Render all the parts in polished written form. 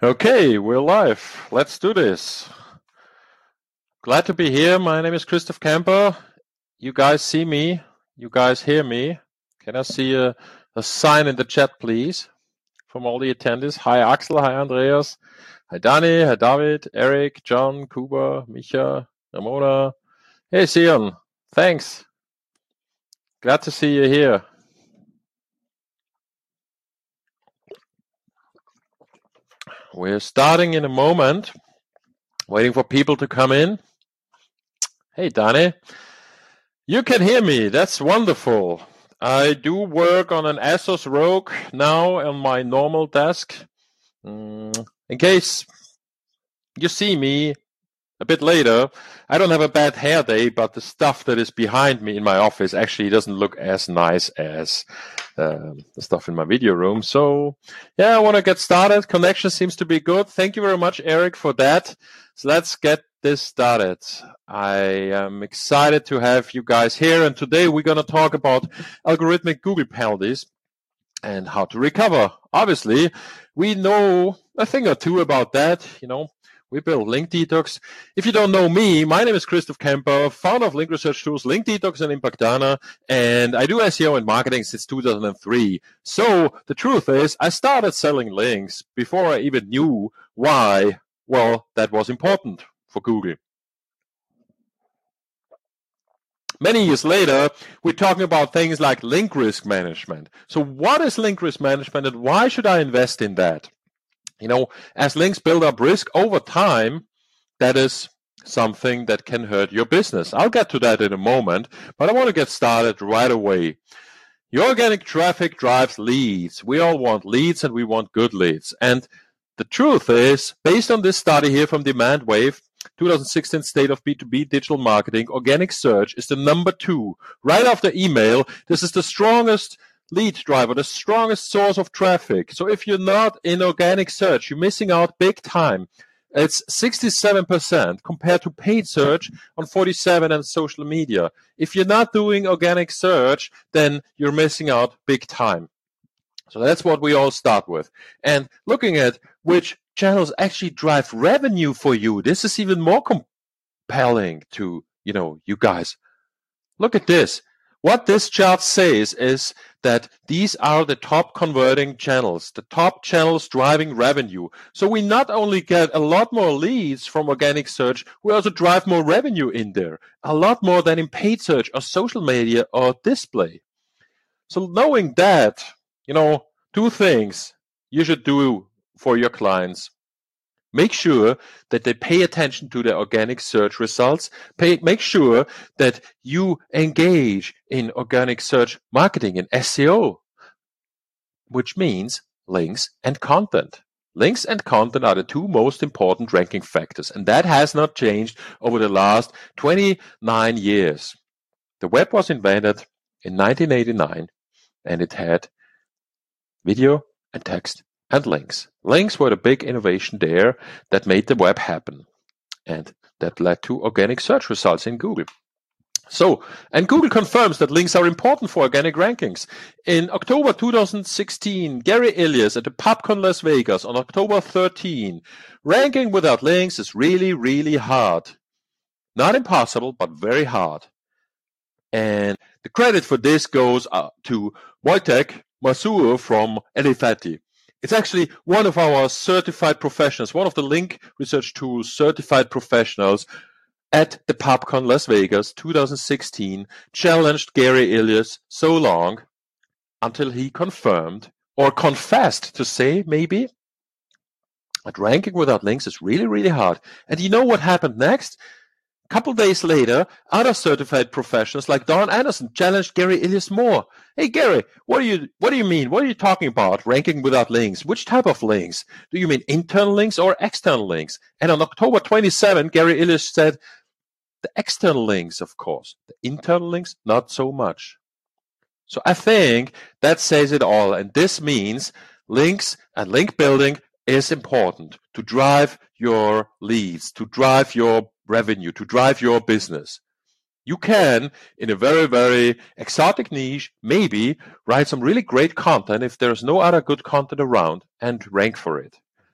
Okay, we're live. Let's do this. Glad to be here. My name is Christoph Camper. You guys see me? You guys hear me? Can I see a sign in the chat, please, from all the attendees? Hi, Axel. Hi, Andreas. Hi, Dani. Hi, David, Eric, John, Kuba, Micha, Ramona. Hey, Sion. Thanks. Glad to see you here. We're starting in a moment. Waiting for people to come in. Hey, Dani. You can hear me. That's wonderful. I do work on an Asus ROG now on my normal desk. In case you see me a bit later, I don't have a bad hair day, but the stuff that is behind me in my office actually doesn't look as nice as the stuff in my video room. So, yeah, I want to get started. Connection seems to be good. Thank you very much, Eric, for that. So let's get this started. I am excited to have you guys here, and today we're going to talk about algorithmic Google penalties and how to recover. Obviously, we know a thing or two about that. We build Link Detox. If you don't know me, my name is Christoph Camper, founder of link research tools, Link Detox and Impactana, and I do SEO and marketing since 2003. So the truth is, I started selling links before I even knew why, that was important for Google. Many years later, we're talking about things like link risk management. So what is link risk management and why should I invest in that? As links build up risk over time, that is something that can hurt your business. I'll get to that in a moment, but I want to get started right away. Your organic traffic drives leads. We all want leads and we want good leads. And the truth is, based on this study here from Demandwave, 2016 State of B2B Digital Marketing, organic search is the number 2. Right after email, this is the strongest lead driver, the strongest source of traffic. So if you're not in organic search, you're missing out big time. It's 67% compared to paid search on 47% and social media. If you're not doing organic search, then you're missing out big time. So that's what we all start with. And looking at which channels actually drive revenue for you, this is even more compelling to, you guys. Look at this. What this chart says is that these are the top converting channels, the top channels driving revenue. So we not only get a lot more leads from organic search, we also drive more revenue in there, a lot more than in paid search or social media or display. So knowing that, 2 things you should do for your clients. Make sure that they pay attention to the organic search results. Make sure that you engage in organic search marketing and SEO, which means links and content. Links and content are the 2 most important ranking factors, and that has not changed over the last 29 years. The web was invented in 1989, and it had video and text and links. Links were the big innovation there that made the web happen. And that led to organic search results in Google. And Google confirms that links are important for organic rankings. In October 2016, Gary Illyes at the PubCon Las Vegas on October 13, ranking without links is really, really hard. Not impossible, but very hard. And the credit for this goes to Wojtek Masur from Elifati. It's actually one of our certified professionals, one of the Link Research Tools certified professionals at the PubCon Las Vegas 2016 challenged Gary Illyes so long until he confirmed or confessed to say maybe that ranking without links is really, really hard. And you know what happened next? A couple days later, other certified professionals like Don Anderson challenged Gary Illyes more. Hey, Gary, what do you mean? What are you talking about? Ranking without links? Which type of links? Do you mean internal links or external links? And on October 27, Gary Illyes said, the external links, of course. The internal links, not so much. So I think that says it all. And this means links and link building is important to drive your leads, to drive your revenue, to drive your business. You can, in a very, very exotic niche, maybe write some really great content if there's no other good content around and rank for it.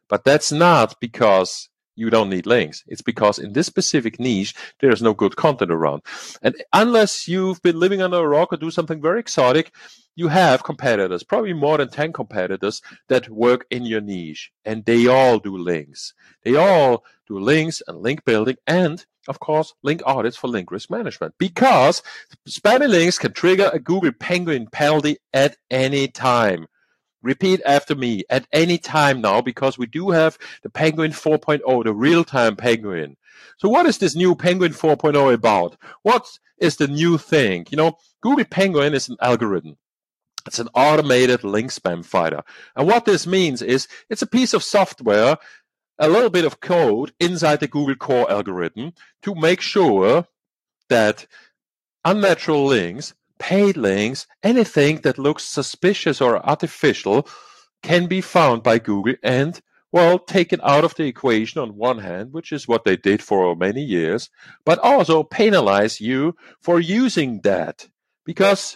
But that's not because you don't need links. It's because in this specific niche, there's no good content around. And unless you've been living under a rock or do something very exotic, you have competitors, probably more than 10 competitors that work in your niche. And they all do links. They all do links and link building and, of course, link audits for link risk management. Because spammy links can trigger a Google Penguin penalty at any time. Repeat after me, at any time now, because we do have the Penguin 4.0, the real-time Penguin. So what is this new Penguin 4.0 about? What is the new thing? Google Penguin is an algorithm. It's an automated link spam fighter. And what this means is it's a piece of software, a little bit of code inside the Google core algorithm to make sure that unnatural links, paid links, anything that looks suspicious or artificial can be found by Google and, taken out of the equation on one hand, which is what they did for many years, but also penalize you for using that. Because,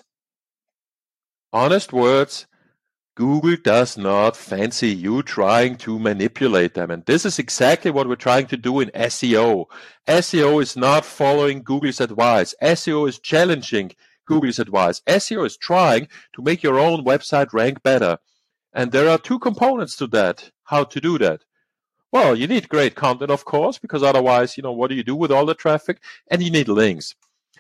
honest words, Google does not fancy you trying to manipulate them. And this is exactly what we're trying to do in SEO. SEO is not following Google's advice. SEO is challenging Google's advice. SEO is trying to make your own website rank better. And there are two components to that, how to do that. Well, you need great content, of course, because otherwise, what do you do with all the traffic? And you need links.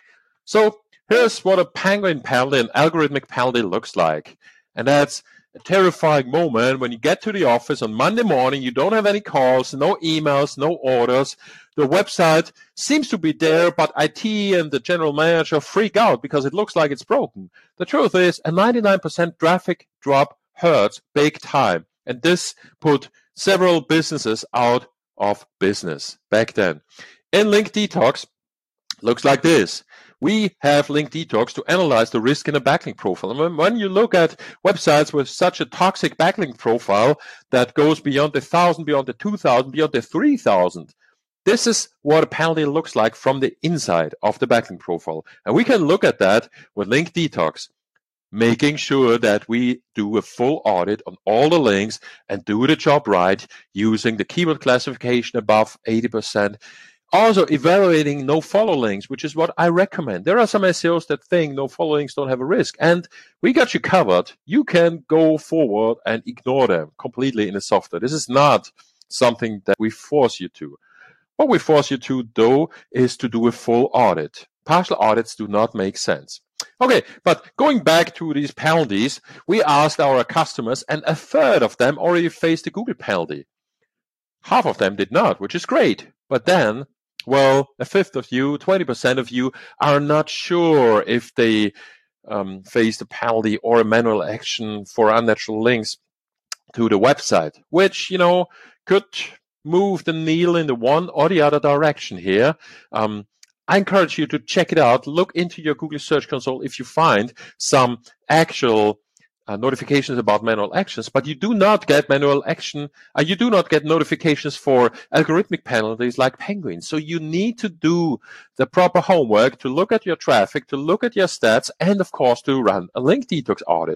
So here's what a Penguin penalty, an algorithmic penalty looks like. And that's a terrifying moment when you get to the office on Monday morning, you don't have any calls, no emails, no orders. The website seems to be there, but IT and the general manager freak out because it looks like it's broken. The truth is a 99% traffic drop hurts big time. And this put several businesses out of business back then. In Link Detox, looks like this. We have Link Detox to analyze the risk in a backlink profile. And when you look at websites with such a toxic backlink profile that goes beyond the 1,000, beyond the 2,000, beyond the 3,000, this is what a penalty looks like from the inside of the backlink profile. And we can look at that with Link Detox, making sure that we do a full audit on all the links and do the job right using the keyword classification above 80%. Also, evaluating no-follow links, which is what I recommend. There are some SEOs that think no-follow links don't have a risk, and we got you covered. You can go forward and ignore them completely in the software. This is not something that we force you to. What we force you to, though, is to do a full audit. Partial audits do not make sense. Okay, but going back to these penalties, we asked our customers, and a third of them already faced a Google penalty. Half of them did not, which is great. But then, a fifth of you, 20% of you are not sure if they faced a penalty or a manual action for unnatural links to the website, which, could move the needle in the one or the other direction here. I encourage you to check it out. Look into your Google Search Console if you find some actual notifications about manual actions, but you do not get manual action. You do not get notifications for algorithmic penalties like Penguin. So you need to do the proper homework to look at your traffic, to look at your stats, and of course to run a Link Detox audit.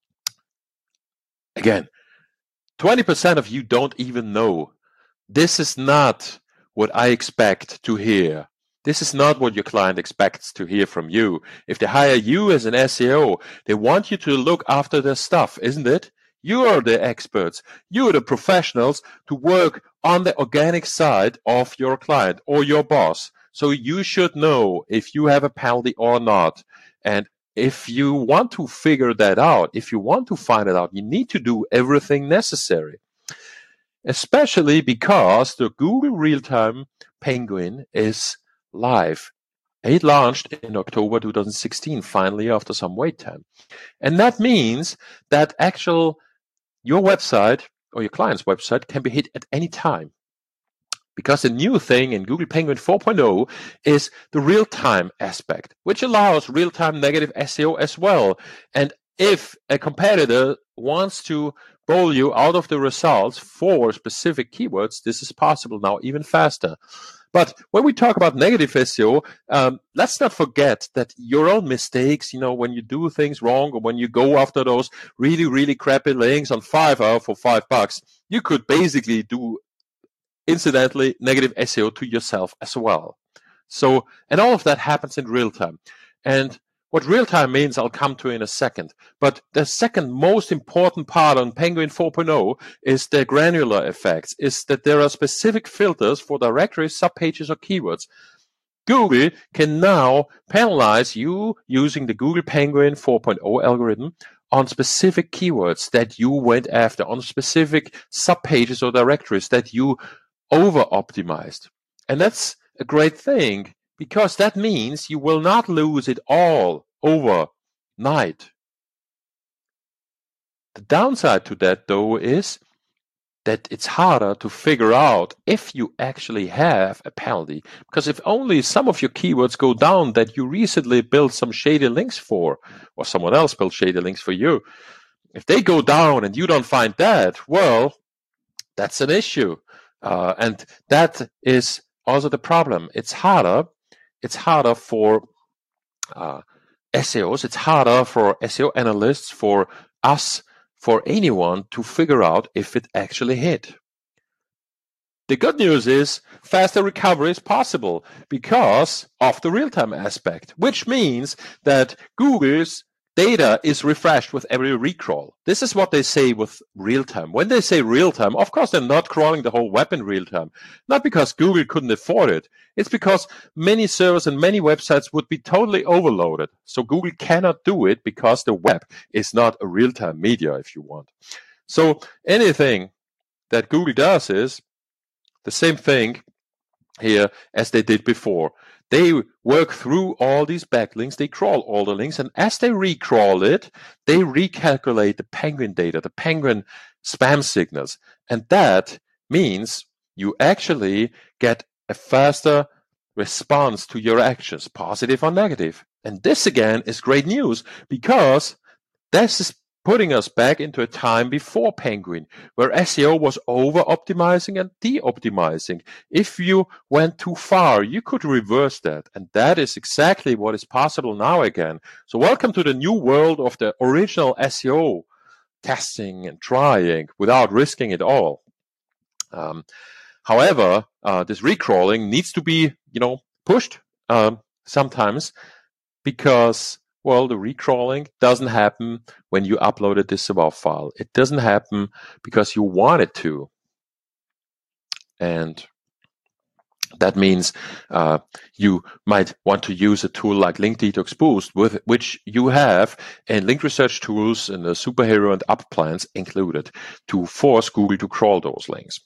Again, 20% of you don't even know. This is not what I expect to hear. This is not what your client expects to hear from you. If they hire you as an SEO, they want you to look after their stuff, isn't it? You are the experts. You are the professionals to work on the organic side of your client or your boss. So you should know if you have a penalty or not. And if you want to figure that out, if you want to find it out, you need to do everything necessary. Especially because the Google Real-Time Penguin is live. It launched in October 2016, finally, after some wait time. And that means that your website or your client's website can be hit at any time. Because the new thing in Google Penguin 4.0 is the real-time aspect, which allows real-time negative SEO as well. And if a competitor wants to bowl you out of the results for specific keywords, this is possible now even faster. But when we talk about negative SEO, let's not forget that your own mistakes, when you do things wrong or when you go after those really, really crappy links on Fiverr for $5, you could basically do incidentally negative SEO to yourself as well. So, and all of that happens in real time. And what real time means, I'll come to in a second. But the second most important part on Penguin 4.0 is the granular effects, is that there are specific filters for directories, subpages, or keywords. Google can now penalize you using the Google Penguin 4.0 algorithm on specific keywords that you went after, on specific subpages or directories that you over-optimized. And that's a great thing, because that means you will not lose it all overnight. The downside to that, though, is that it's harder to figure out if you actually have a penalty. Because if only some of your keywords go down that you recently built some shady links for, or someone else built shady links for you, if they go down and you don't find that, well, that's an issue. And that is also the problem. It's harder for SEOs. It's harder for SEO analysts, for us, for anyone to figure out if it actually hit. The good news is faster recovery is possible because of the real-time aspect, which means that Google's data is refreshed with every recrawl. This is what they say with real-time. When they say real-time, of course, they're not crawling the whole web in real-time. Not because Google couldn't afford it. It's because many servers and many websites would be totally overloaded. So Google cannot do it because the web is not a real-time media, if you want. So anything that Google does is the same thing here as they did before. They work through all these backlinks, they crawl all the links, and as they recrawl it, they recalculate the Penguin data, the Penguin spam signals. And that means you actually get a faster response to your actions, positive or negative. And this again is great news, because this is putting us back into a time before Penguin, where SEO was over-optimizing and de-optimizing. If you went too far, you could reverse that. And that is exactly what is possible now again. So welcome to the new world of the original SEO, testing and trying without risking it all. However, this recrawling needs to be, pushed sometimes, because well, the recrawling doesn't happen when you upload a disavow file. It doesn't happen because you want it to. And that means you might want to use a tool like Link Detox Boost, with which you have in link research tools and the superhero and up plans included to force Google to crawl those links.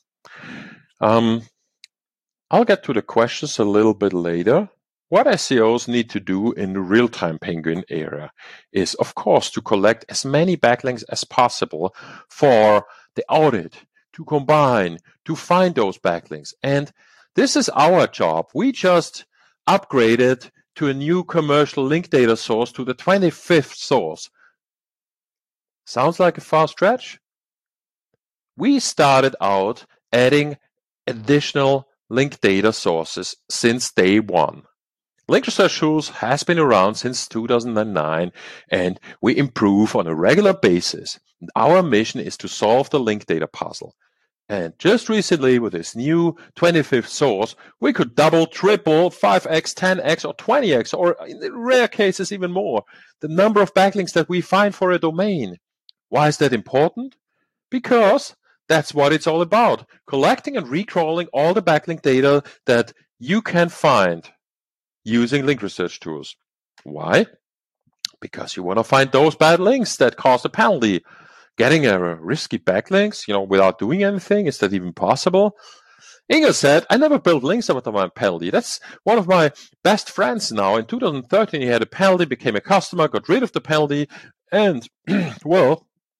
I'll get to the questions a little bit later. What SEOs need to do in the real-time Penguin era is, of course, to collect as many backlinks as possible for the audit, to combine, to find those backlinks. And this is our job. We just upgraded to a new commercial link data source, to the 25th source. Sounds like a far stretch? We started out adding additional link data sources since day one. Link Research Tools has been around since 2009, and we improve on a regular basis. And our mission is to solve the link data puzzle. And just recently, with this new 25th source, we could double, triple, 5x, 10x, or 20x, or in rare cases even more, the number of backlinks that we find for a domain. Why is that important? Because that's what it's all about. Collecting and recrawling all the backlink data that you can find using link research tools. Why? Because you want to find those bad links that cause a penalty. Getting a risky backlinks, without doing anything, is that even possible? Inga said, I never built links with my penalty. That's one of my best friends now. In 2013, he had a penalty, became a customer, got rid of the penalty, and, well,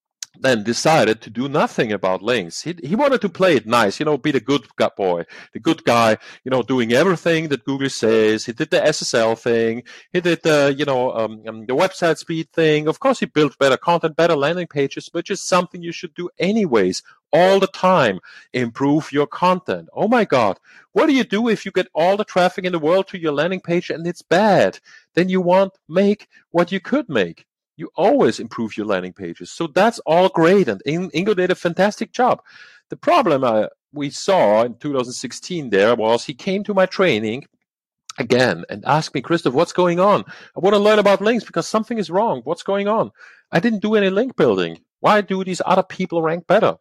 then decided to do nothing about links. He wanted to play it nice, be the good boy, the good guy, doing everything that Google says. He did the SSL thing. He did the, the website speed thing. Of course, he built better content, better landing pages, which is something you should do anyways, all the time. Improve your content. Oh my God. What do you do if you get all the traffic in the world to your landing page and it's bad? Then you won't make what you could make. You always improve your landing pages. So that's all great. And Ingo did a fantastic job. The problem we saw in 2016 there was he came to my training again and asked me, Christoph, what's going on? I want to learn about links because something is wrong. What's going on? I didn't do any link building. Why do these other people rank better?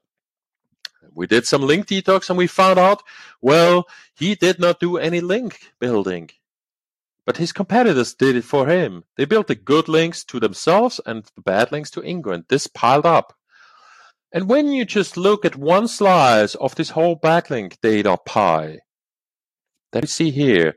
We did some link detox and we found out, well, he did not do any link building. But his competitors did it for him. They built the good links to themselves and the bad links to Ingo, and this piled up. And when you just look at one slice of this whole backlink data pie that you see here,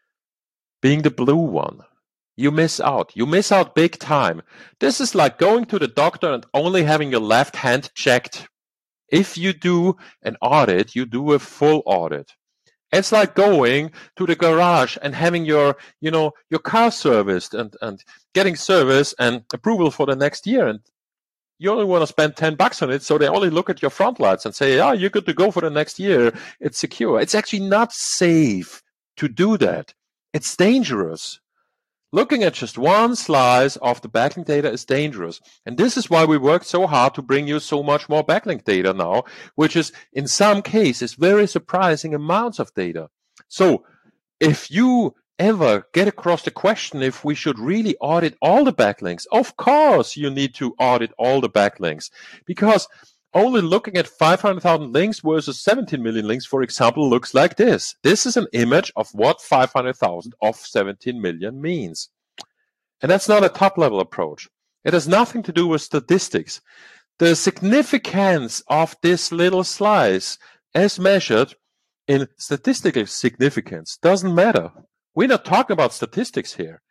being the blue one, you miss out. You miss out big time. This is like going to the doctor and only having your left hand checked. If you do an audit, you do a full audit. It's like going to the garage and having your car serviced and getting service and approval for the next year. And you only want to spend $10 on it. So they only look at your front lights and say, you're good to go for the next year. It's secure. It's actually not safe to do that. It's dangerous. Looking at just one slice of the backlink data is dangerous. And this is why we worked so hard to bring you so much more backlink data now, which is in some cases very surprising amounts of data. So if you ever get across the question if we should really audit all the backlinks, of course you need to audit all the backlinks, because only looking at 500,000 links versus 17 million links, for example, looks like this. This is an image of what 500,000 of 17 million means. And that's not a top-level approach. It has nothing to do with statistics. The significance of this little slice, as measured in statistical significance, doesn't matter. We're not talking about statistics here.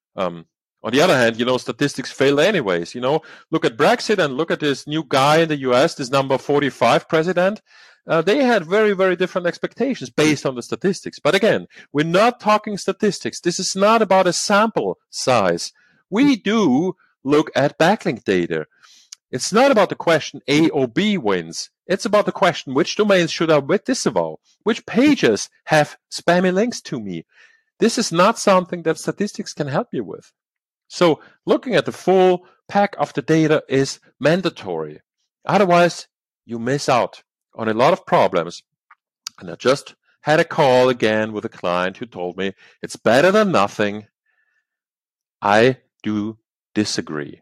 On the other hand, statistics fail anyways. Look at Brexit and look at this new guy in the US, this number 45 president. They had very, very different expectations based on the statistics. But again, we're not talking statistics. This is not about a sample size. We do look at backlink data. It's not about the question A or B wins. It's about the question, which domains should I disavow? Which pages have spammy links to me? This is not something that statistics can help you with. So looking at the full pack of the data is mandatory. Otherwise, you miss out on a lot of problems. And I just had a call again with a client who told me it's better than nothing. I do disagree.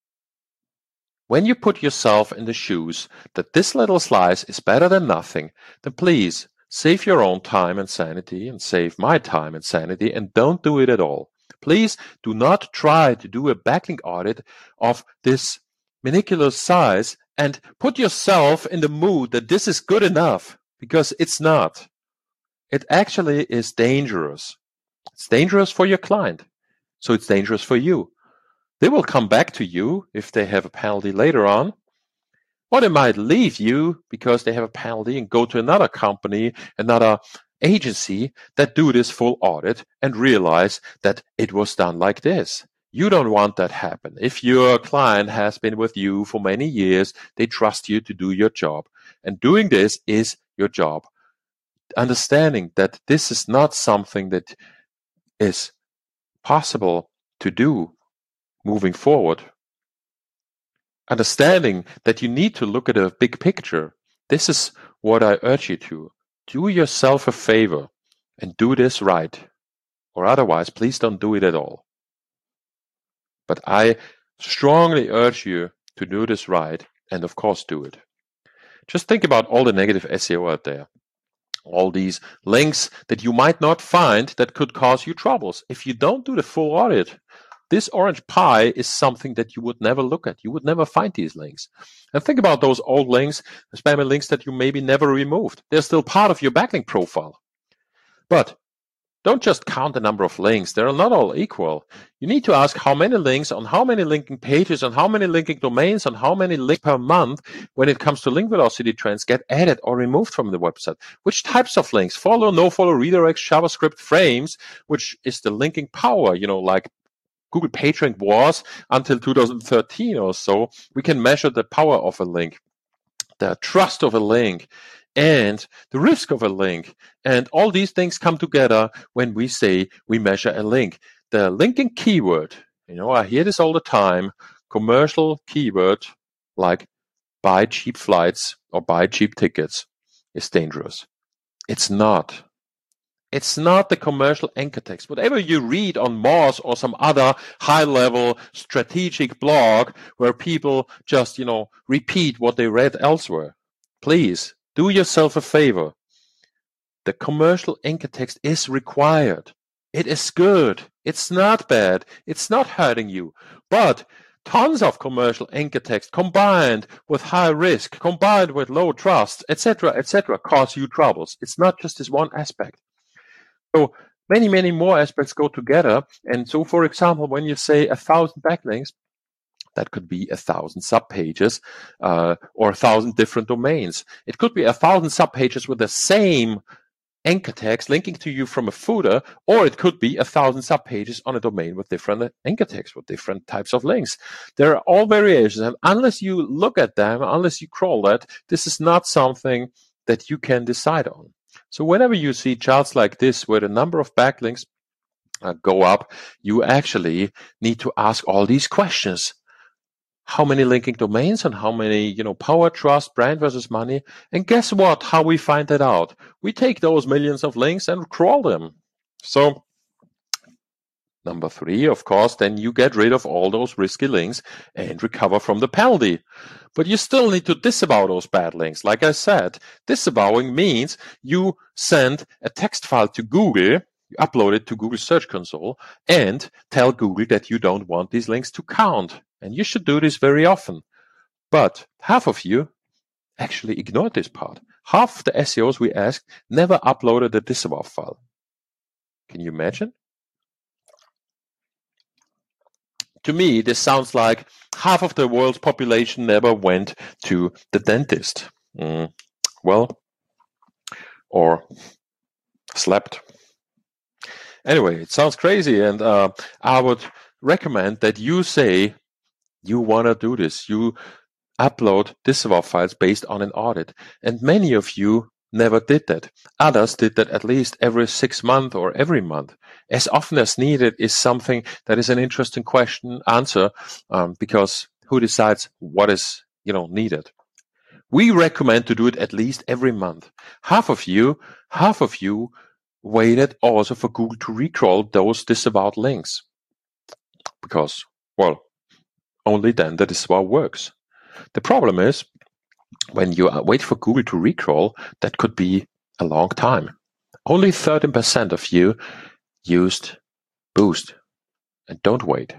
When you put yourself in the shoes that this little slice is better than nothing, then please save your own time and sanity and save my time and sanity and don't do it at all. Please do not try to do a backlink audit of this miniature size and put yourself in the mood that this is good enough, because it's not. It actually is dangerous. It's dangerous for your client, so it's dangerous for you. They will come back to you if they have a penalty later on, or they might leave you because they have a penalty and go to another company, another agency that do this full audit and realize that it was done like this. You don't want that happen. If your client has been with you for many years, they trust you to do your job. And doing this is your job. Understanding that this is not something that is possible to do moving forward. Understanding that you need to look at a big picture. This is what I urge you to. Do yourself a favor and do this right. Or otherwise, please don't do it at all. But I strongly urge you to do this right and, of course, do it. Just think about all the negative SEO out there. All these links that you might not find that could cause you troubles. If you don't do the full audit, this orange pie is something that you would never look at. You would never find these links. And think about those old links, spammy links that you maybe never removed. They're still part of your backlink profile. But don't just count the number of links. They're not all equal. You need to ask how many links on how many linking pages, on how many linking domains, on how many links per month when it comes to link velocity trends get added or removed from the website. Which types of links? Follow, no follow, redirects, JavaScript frames, which is the linking power, like Google PageRank was until 2013 or so. We can measure the power of a link, the trust of a link, and the risk of a link. And all these things come together when we say we measure a link. The linking keyword, I hear this all the time, commercial keyword like buy cheap flights or buy cheap tickets is dangerous. It's not. It's not the commercial anchor text. Whatever you read on Moz or some other high-level strategic blog where people just, repeat what they read elsewhere, please do yourself a favor. The commercial anchor text is required. It is good. It's not bad. It's not hurting you. But tons of commercial anchor text combined with high risk, combined with low trust, etc., cause you troubles. It's not just this one aspect. So many, many more aspects go together. And so, for example, when you say 1,000 backlinks, that could be 1,000 subpages or 1,000 different domains. It could be 1,000 subpages with the same anchor text linking to you from a footer, or it could be 1,000 subpages on a domain with different anchor text, with different types of links. There are all variations. And unless you look at them, unless you crawl that, this is not something that you can decide on. So whenever you see charts like this, where the number of backlinks go up, you actually need to ask all these questions. How many linking domains and how many, power, trust, brand versus money? And guess what? How we find that out? We take those millions of links and crawl them. So number 3, of course, then you get rid of all those risky links and recover from the penalty. But you still need to disavow those bad links. Like I said, disavowing means you send a text file to Google, you upload it to Google Search Console, and tell Google that you don't want these links to count. And you should do this very often. But half of you actually ignored this part. Half of the SEOs we asked never uploaded the disavow file. Can you imagine? To me, this sounds like half of the world's population never went to the dentist. Or slept. Anyway, it sounds crazy, and I would recommend that you say you want to do this. You upload disavow files based on an audit. And many of you never did that. Others did that at least every 6 months or every month. As often as needed is something that is an interesting answer, because who decides what is needed? We recommend to do it at least every month. Half of you waited also for Google to recrawl those disavowed links. Because, only then the disavow works. The problem is, when you wait for Google to recrawl, that could be a long time. Only 13% of you used Boost. And don't wait.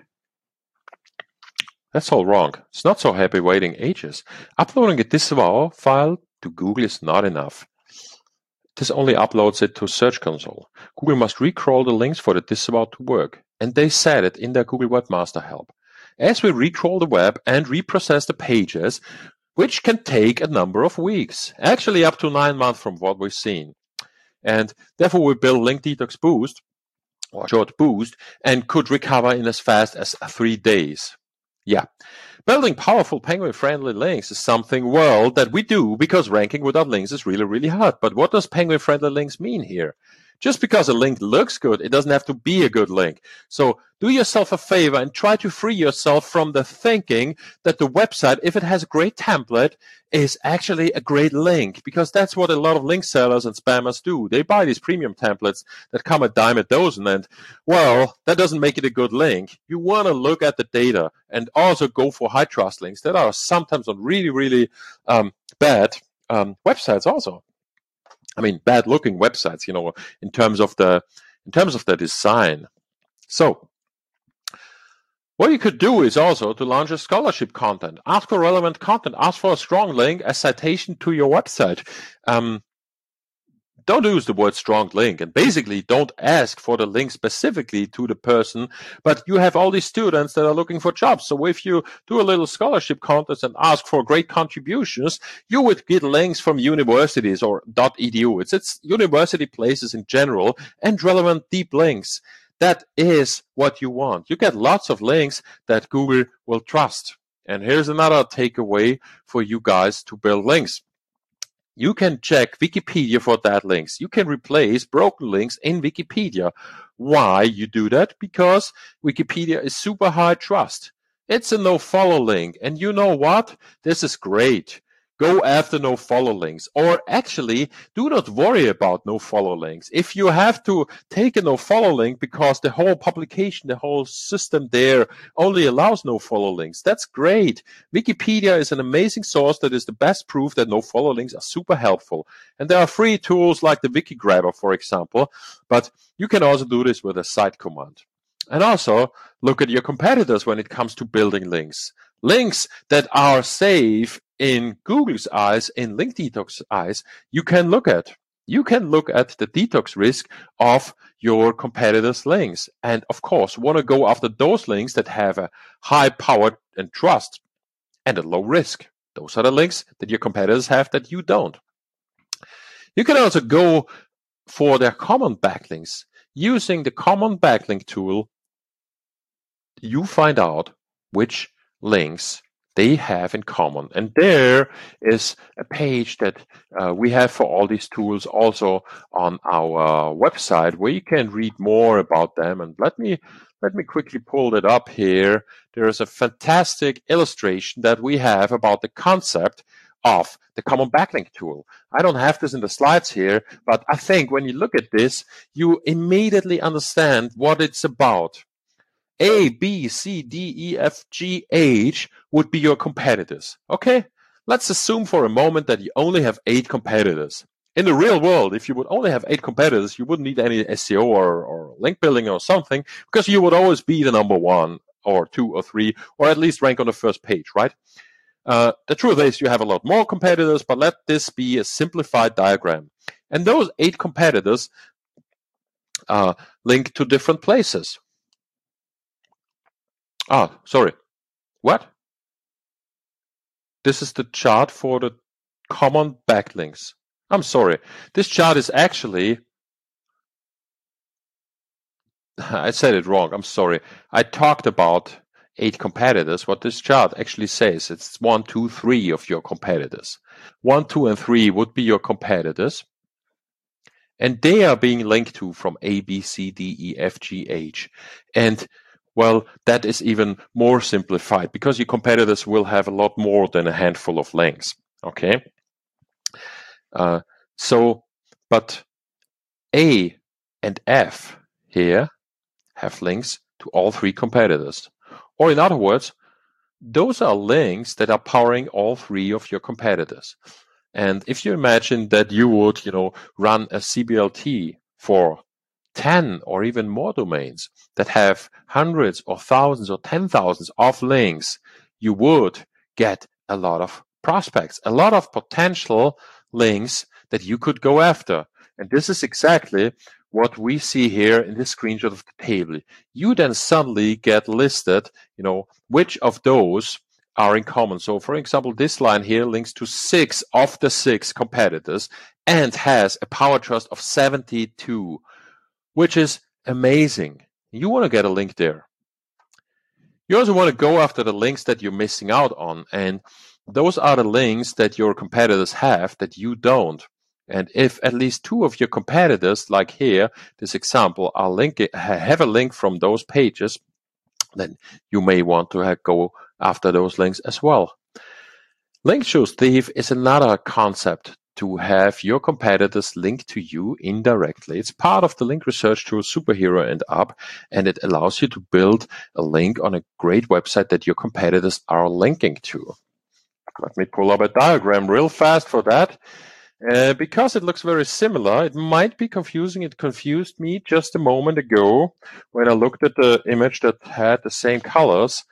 That's all wrong. It's not so happy waiting ages. Uploading a disavow file to Google is not enough. This only uploads it to Search Console. Google must recrawl the links for the disavow to work. And they said it in their Google Webmaster Help. As we recrawl the web and reprocess the pages, which can take a number of weeks, actually up to 9 months from what we've seen. And therefore we built Link Detox Boost, or short Boost, and could recover in as fast as 3 days. Yeah. Building powerful penguin-friendly links is something, that we do because ranking without links is really, really hard. But what does penguin-friendly links mean here? Just because a link looks good, it doesn't have to be a good link. So do yourself a favor and try to free yourself from the thinking that the website, if it has a great template, is actually a great link, because that's what a lot of link sellers and spammers do. They buy these premium templates that come a dime a dozen, and, that doesn't make it a good link. You want to look at the data and also go for high trust links that are sometimes on really, really bad websites also. I mean, bad-looking websites, in terms of the design. So, what you could do is also to launch a scholarship content. Ask for relevant content. Ask for a strong link, a citation to your website. Don't don't use the word strong link, and basically don't ask for the link specifically to the person, but you have all these students that are looking for jobs. So if you do a little scholarship contest and ask for great contributions, you would get links from universities or .edu. It's university places in general and relevant deep links. That is what you want. You get lots of links that Google will trust. And here's another takeaway for you guys to build links. You can check Wikipedia for that links. You can replace broken links in Wikipedia. Why you do that? Because Wikipedia is super high trust. It's a no-follow link. And you know what? This is great. Go after no-follow links. Or actually, do not worry about no-follow links. If you have to take a no-follow link because the whole publication, the whole system there only allows no-follow links, that's great. Wikipedia is an amazing source that is the best proof that no-follow links are super helpful. And there are free tools like the Wikigrabber, for example, but you can also do this with a site command. And also, look at your competitors when it comes to building links. Links that are safe in Google's eyes, in Link Detox's eyes, you can look at. You can look at the detox risk of your competitors' links. And of course, want to go after those links that have a high power and trust and a low risk. Those are the links that your competitors have that you don't. You can also go for their common backlinks. Using the common backlink tool, you find out which links they have in common. And there is a page that we have for all these tools also on our website where you can read more about them. And let me quickly pull it up here. There is a fantastic illustration that we have about the concept of the common backlink tool. I don't have this in the slides here, but I think when you look at this, you immediately understand what it's about. A, B, C, D, E, F, G, H would be your competitors. Okay? Let's assume for a moment that you only have 8 competitors. In the real world, if you would only have 8 competitors, you wouldn't need any SEO or link building or something, because you would always be the number 1 or 2 or 3, or at least rank on the first page, right? The truth is you have a lot more competitors, but let this be a simplified diagram. And those 8 competitors link to different places. Sorry. What? This is the chart for the common backlinks. I'm sorry. This chart is actually... I said it wrong. I'm sorry. I talked about 8 competitors. What this chart actually says, it's 1, 2, 3 of your competitors. 1, 2, and 3 would be your competitors. And they are being linked to from A, B, C, D, E, F, G, H. And well, that is even more simplified because your competitors will have a lot more than a handful of links. Okay. But A and F here have links to all 3 competitors. Or in other words, those are links that are powering all 3 of your competitors. And if you imagine that you would, run a CBLT for 10 or even more domains that have hundreds or thousands or 10,000s of links, you would get a lot of prospects, a lot of potential links that you could go after. And this is exactly what we see here in this screenshot of the table. You then suddenly get listed, which of those are in common. So for example, this line here links to 6 of the 6 competitors and has a power trust of 72. Which is amazing. You want to get a link there. You also want to go after the links that you're missing out on. And those are the links that your competitors have that you don't. And if at least 2 of your competitors, like here, this example, have a link from those pages, then you may want to go after those links as well. Link shoes thief is another concept to have your competitors linked to you indirectly. It's part of the link research tool Superhero and Up, and it allows you to build a link on a great website that your competitors are linking to. Let me pull up a diagram real fast for that. Because it looks very similar, it might be confusing. It confused me just a moment ago when I looked at the image that had the same colors.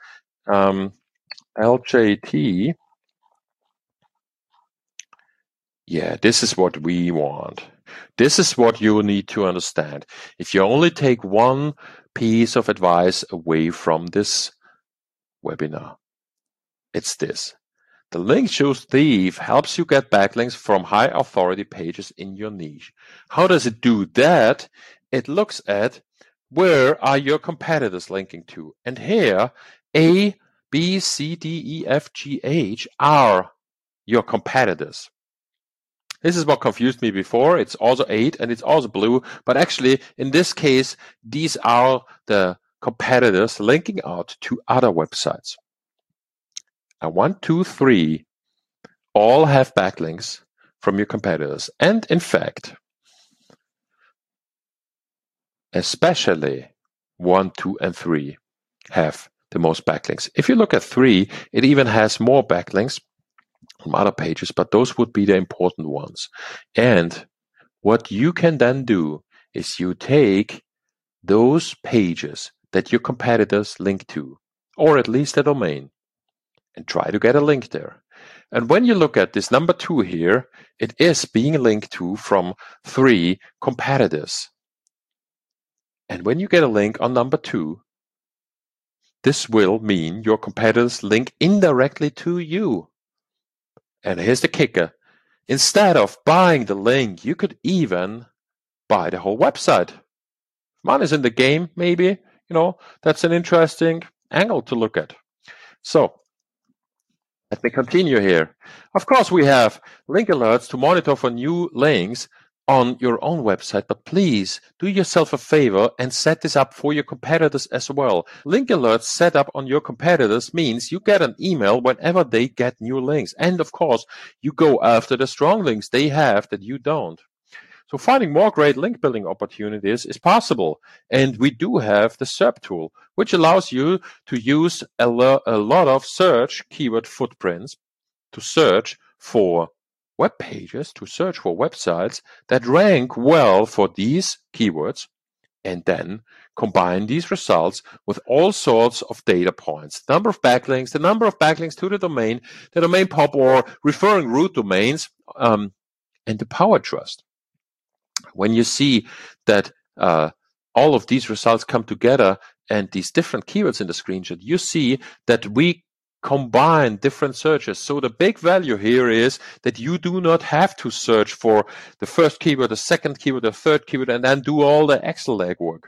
LJT. Yeah, this is what we want. This is what you need to understand. If you only take one piece of advice away from this webinar, it's this. The Link Juice Thief helps you get backlinks from high authority pages in your niche. How does it do that? It looks at where are your competitors linking to. And here, A, B, C, D, E, F, G, H are your competitors. This is what confused me before. It's also 8 and it's also blue. But actually, in this case, these are the competitors linking out to other websites. And 1, 2, 3 all have backlinks from your competitors. And in fact, especially 1, 2, and 3 have the most backlinks. If you look at 3, it even has more backlinks from other pages, but those would be the important ones. And what you can then do is you take those pages that your competitors link to, or at least a domain, and try to get a link there. And when you look at this number 2 here, it is being linked to from 3 competitors. And when you get a link on number 2, this will mean your competitors link indirectly to you. And here's the kicker. Instead of buying the link, you could even buy the whole website. Money's in the game, maybe. That's an interesting angle to look at. So let me continue here. Of course, we have link alerts to monitor for new links on your own website, but please do yourself a favor and set this up for your competitors as well. Link alerts set up on your competitors means you get an email whenever they get new links. And of course, you go after the strong links they have that you don't. So finding more great link building opportunities is possible. And we do have the SERP tool, which allows you to use a lot of search keyword footprints to search for web pages, to search for websites that rank well for these keywords, and then combine these results with all sorts of data points. The number of backlinks, the number of backlinks to the domain pop or referring root domains, and the power trust. When you see that all of these results come together and these different keywords in the screenshot, you see that we combine different searches. So the big value here is that you do not have to search for the first keyword, the second keyword, the third keyword, and then do all the Excel legwork.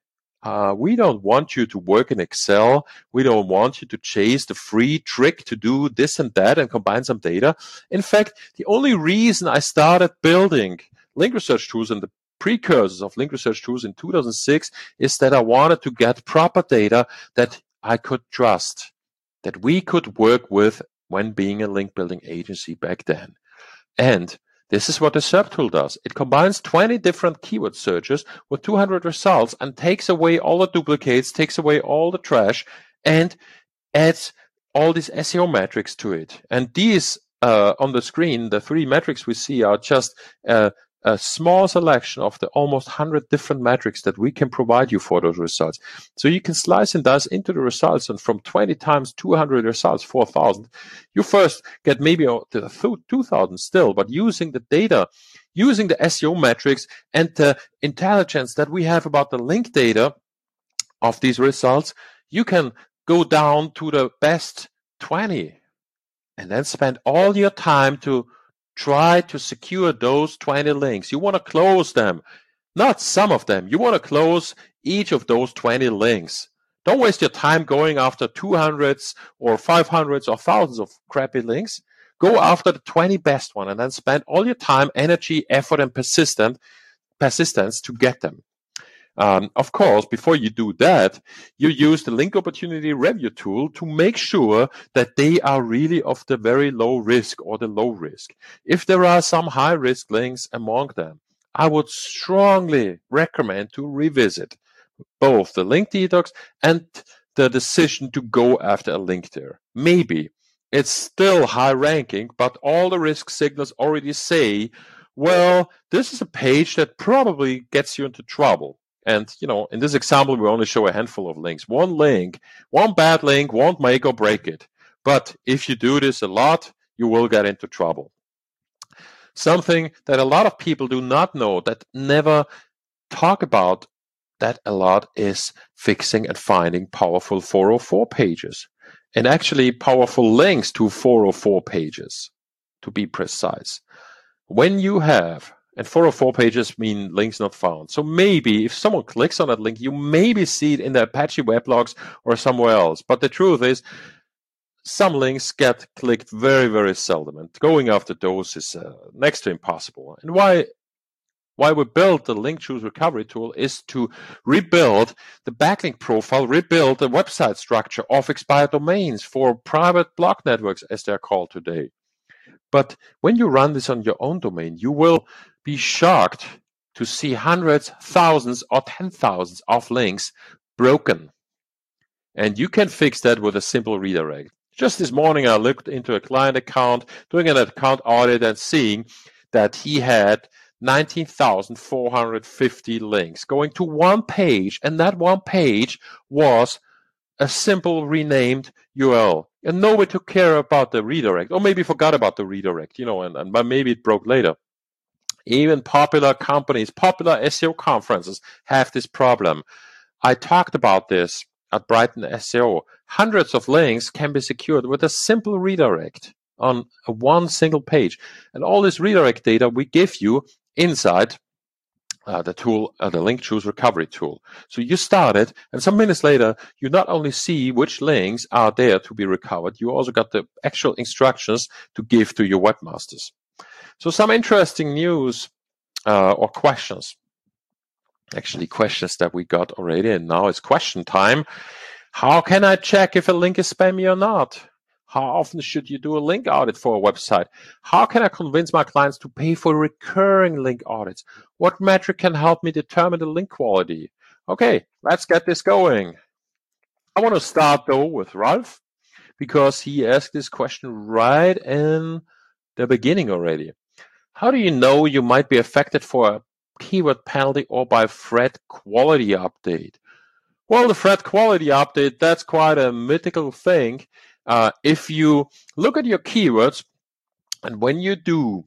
We don't want you to work in Excel. We don't want you to chase the free trick to do this and that and combine some data. In fact, the only reason I started building link research tools and the precursors of link research tools in 2006 is that I wanted to get proper data that I could trust, that we could work with when being a link building agency back then. And this is what the SERP tool does. It combines 20 different keyword searches with 200 results and takes away all the duplicates, takes away all the trash, and adds all these SEO metrics to it. And these on the screen, the 3 metrics we see are just a small selection of the almost 100 different metrics that we can provide you for those results. So you can slice and dice into the results, and from 20 times 200 results, 4,000, you first get maybe to 2,000 still, but using the data, using the SEO metrics and the intelligence that we have about the link data of these results, you can go down to the best 20 and then spend all your time to try to secure those 20 links. You want to close them, not some of them. You want to close each of those 20 links. Don't waste your time going after 200s or 500s or thousands of crappy links. Go after the 20 best one and then spend all your time, energy, effort, and persistence to get them. Of course, before you do that, you use the link opportunity review tool to make sure that they are really of the very low risk or the low risk. If there are some high risk links among them, I would strongly recommend to revisit both the link detox and the decision to go after a link there. Maybe it's still high ranking, but all the risk signals already say, well, this is a page that probably gets you into trouble. And, in this example, we only show a handful of links. One link, one bad link won't make or break it. But if you do this a lot, you will get into trouble. Something that a lot of people do not know, that never talk about that a lot, is fixing and finding powerful 404 pages, and actually powerful links to 404 pages, to be precise. When you have, and 404 pages mean links not found. So maybe if someone clicks on that link, you maybe see it in the Apache weblogs or somewhere else. But the truth is, some links get clicked very, very seldom, and going after those is next to impossible. And why we built the Link Juice Recovery tool is to rebuild the backlink profile, rebuild the website structure of expired domains for private blog networks, as they're called today. But when you run this on your own domain, you will be shocked to see hundreds, thousands, or 10,000s of links broken. And you can fix that with a simple redirect. Just this morning, I looked into a client account, doing an account audit, and seeing that he had 19,450 links going to one page, and that one page was a simple renamed URL, and nobody took care about the redirect, or maybe forgot about the redirect, and maybe it broke later. Even popular companies, popular SEO conferences have this problem. I talked about this at Brighton SEO. Hundreds of links can be secured with a simple redirect on one single page, and all this redirect data we give you inside the tool, the Link Juice Recovery tool. So you start it, and some minutes later, you not only see which links are there to be recovered, you also got the actual instructions to give to your webmasters. So some interesting news or questions. Actually, questions that we got already, and now it's question time. How can I check if a link is spammy or not? How often should you do a link audit for a website? How can I convince my clients to pay for recurring link audits? What metric can help me determine the link quality? Okay, let's get this going. I want to start, though, with Ralph, because he asked this question right in the beginning already. How do you know you might be affected for a keyword penalty or by thread quality update? Well, the thread quality update, that's quite a mythical thing. If you look at your keywords, and when you do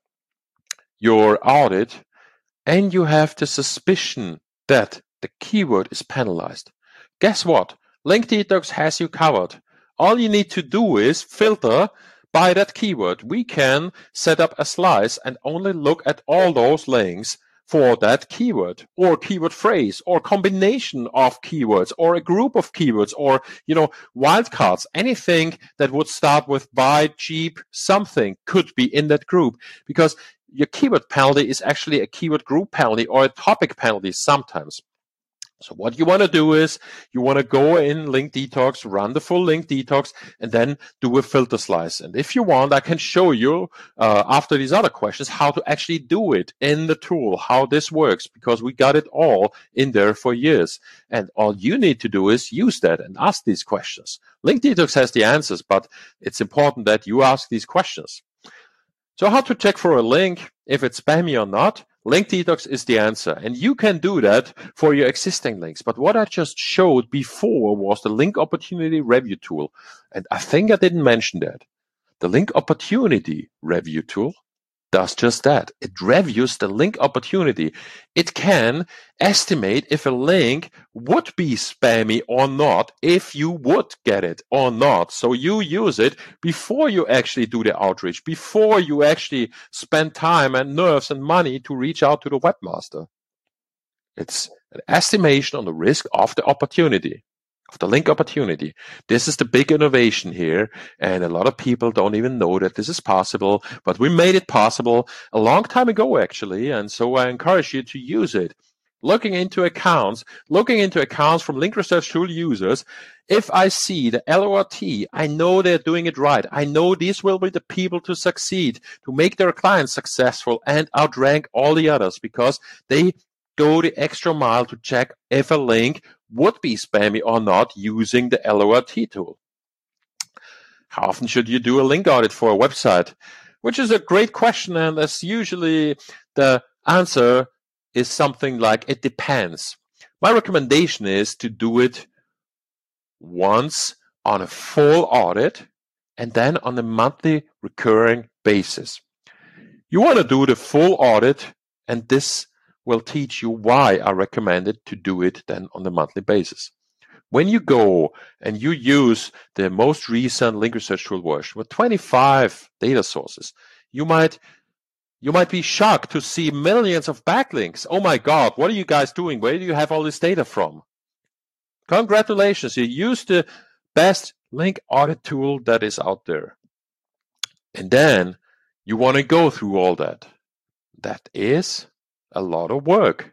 your audit and you have the suspicion that the keyword is penalized, guess what? Link Detox has you covered. All you need to do is filter by that keyword. We can set up a slice and only look at all those links for that keyword or keyword phrase or combination of keywords or a group of keywords or, wildcards. Anything that would start with buy, cheap, something could be in that group, because your keyword penalty is actually a keyword group penalty or a topic penalty sometimes. So what you want to do is you want to go in Link Detox, run the full Link Detox, and then do a filter slice. And if you want, I can show you after these other questions how to actually do it in the tool, how this works, because we got it all in there for years. And all you need to do is use that and ask these questions. Link Detox has the answers, but it's important that you ask these questions. So how to check for a link, if it's spammy or not? Link Detox is the answer, and you can do that for your existing links. But what I just showed before was the Link Opportunity Review tool, and I think I didn't mention that. The Link Opportunity Review tool does just that. It reviews the link opportunity. It can estimate if a link would be spammy or not, if you would get it or not. So you use it before you actually do the outreach, before you actually spend time and nerves and money to reach out to the webmaster. It's an estimation on the risk of the opportunity, of the link opportunity. This is the big innovation here, and a lot of people don't even know that this is possible, but we made it possible a long time ago, actually, and so I encourage you to use it. Looking into accounts from Link Research Tool users, if I see the LORT, I know they're doing it right. I know these will be the people to succeed, to make their clients successful and outrank all the others, because they go the extra mile to check if a link would be spammy or not using the LORT tool. How often should you do a link audit for a website? Which is a great question, and as usually the answer is something like it depends. My recommendation is to do it once on a full audit and then on a monthly recurring basis. You want to do the full audit, and this will teach you why I recommend it to do it then on a monthly basis. When you go and you use the most recent link research tool version with 25 data sources, you might be shocked to see millions of backlinks. Oh my God, what are you guys doing? Where do you have all this data from? Congratulations, you used the best link audit tool that is out there. And then you want to go through all that. That is a lot of work.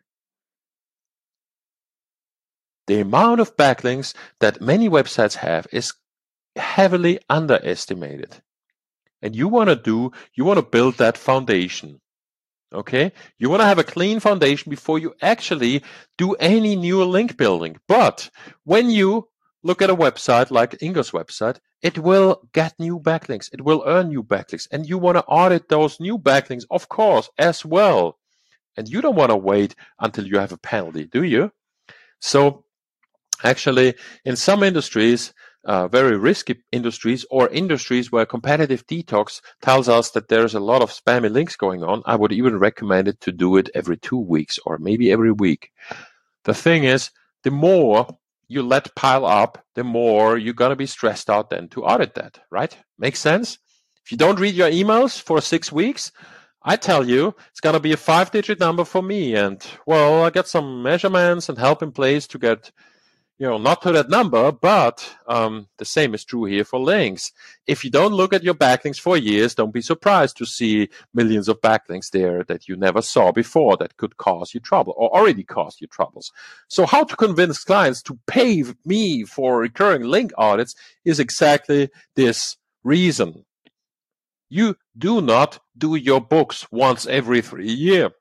The amount of backlinks that many websites have is heavily underestimated. And you want to build that foundation. Okay? You want to have a clean foundation before you actually do any new link building. But when you look at a website like Ingo's website, it will get new backlinks. It will earn new backlinks. And you want to audit those new backlinks, of course, as well. And you don't want to wait until you have a penalty, do you? So actually, in some industries, very risky industries or industries where competitive detox tells us that there's a lot of spammy links going on, I would even recommend it to do it every 2 weeks or maybe every week. The thing is, the more you let pile up, the more you're going to be stressed out then to audit that, right? Makes sense? If you don't read your emails for 6 weeks, I tell you, it's going to be a 5-digit number for me. And, well, I got some measurements and help in place to get not to that number, but the same is true here for links. If you don't look at your backlinks for years, don't be surprised to see millions of backlinks there that you never saw before that could cause you trouble or already caused you troubles. So how to convince clients to pay me for recurring link audits is exactly this reason. You do not do your books once every 3 years.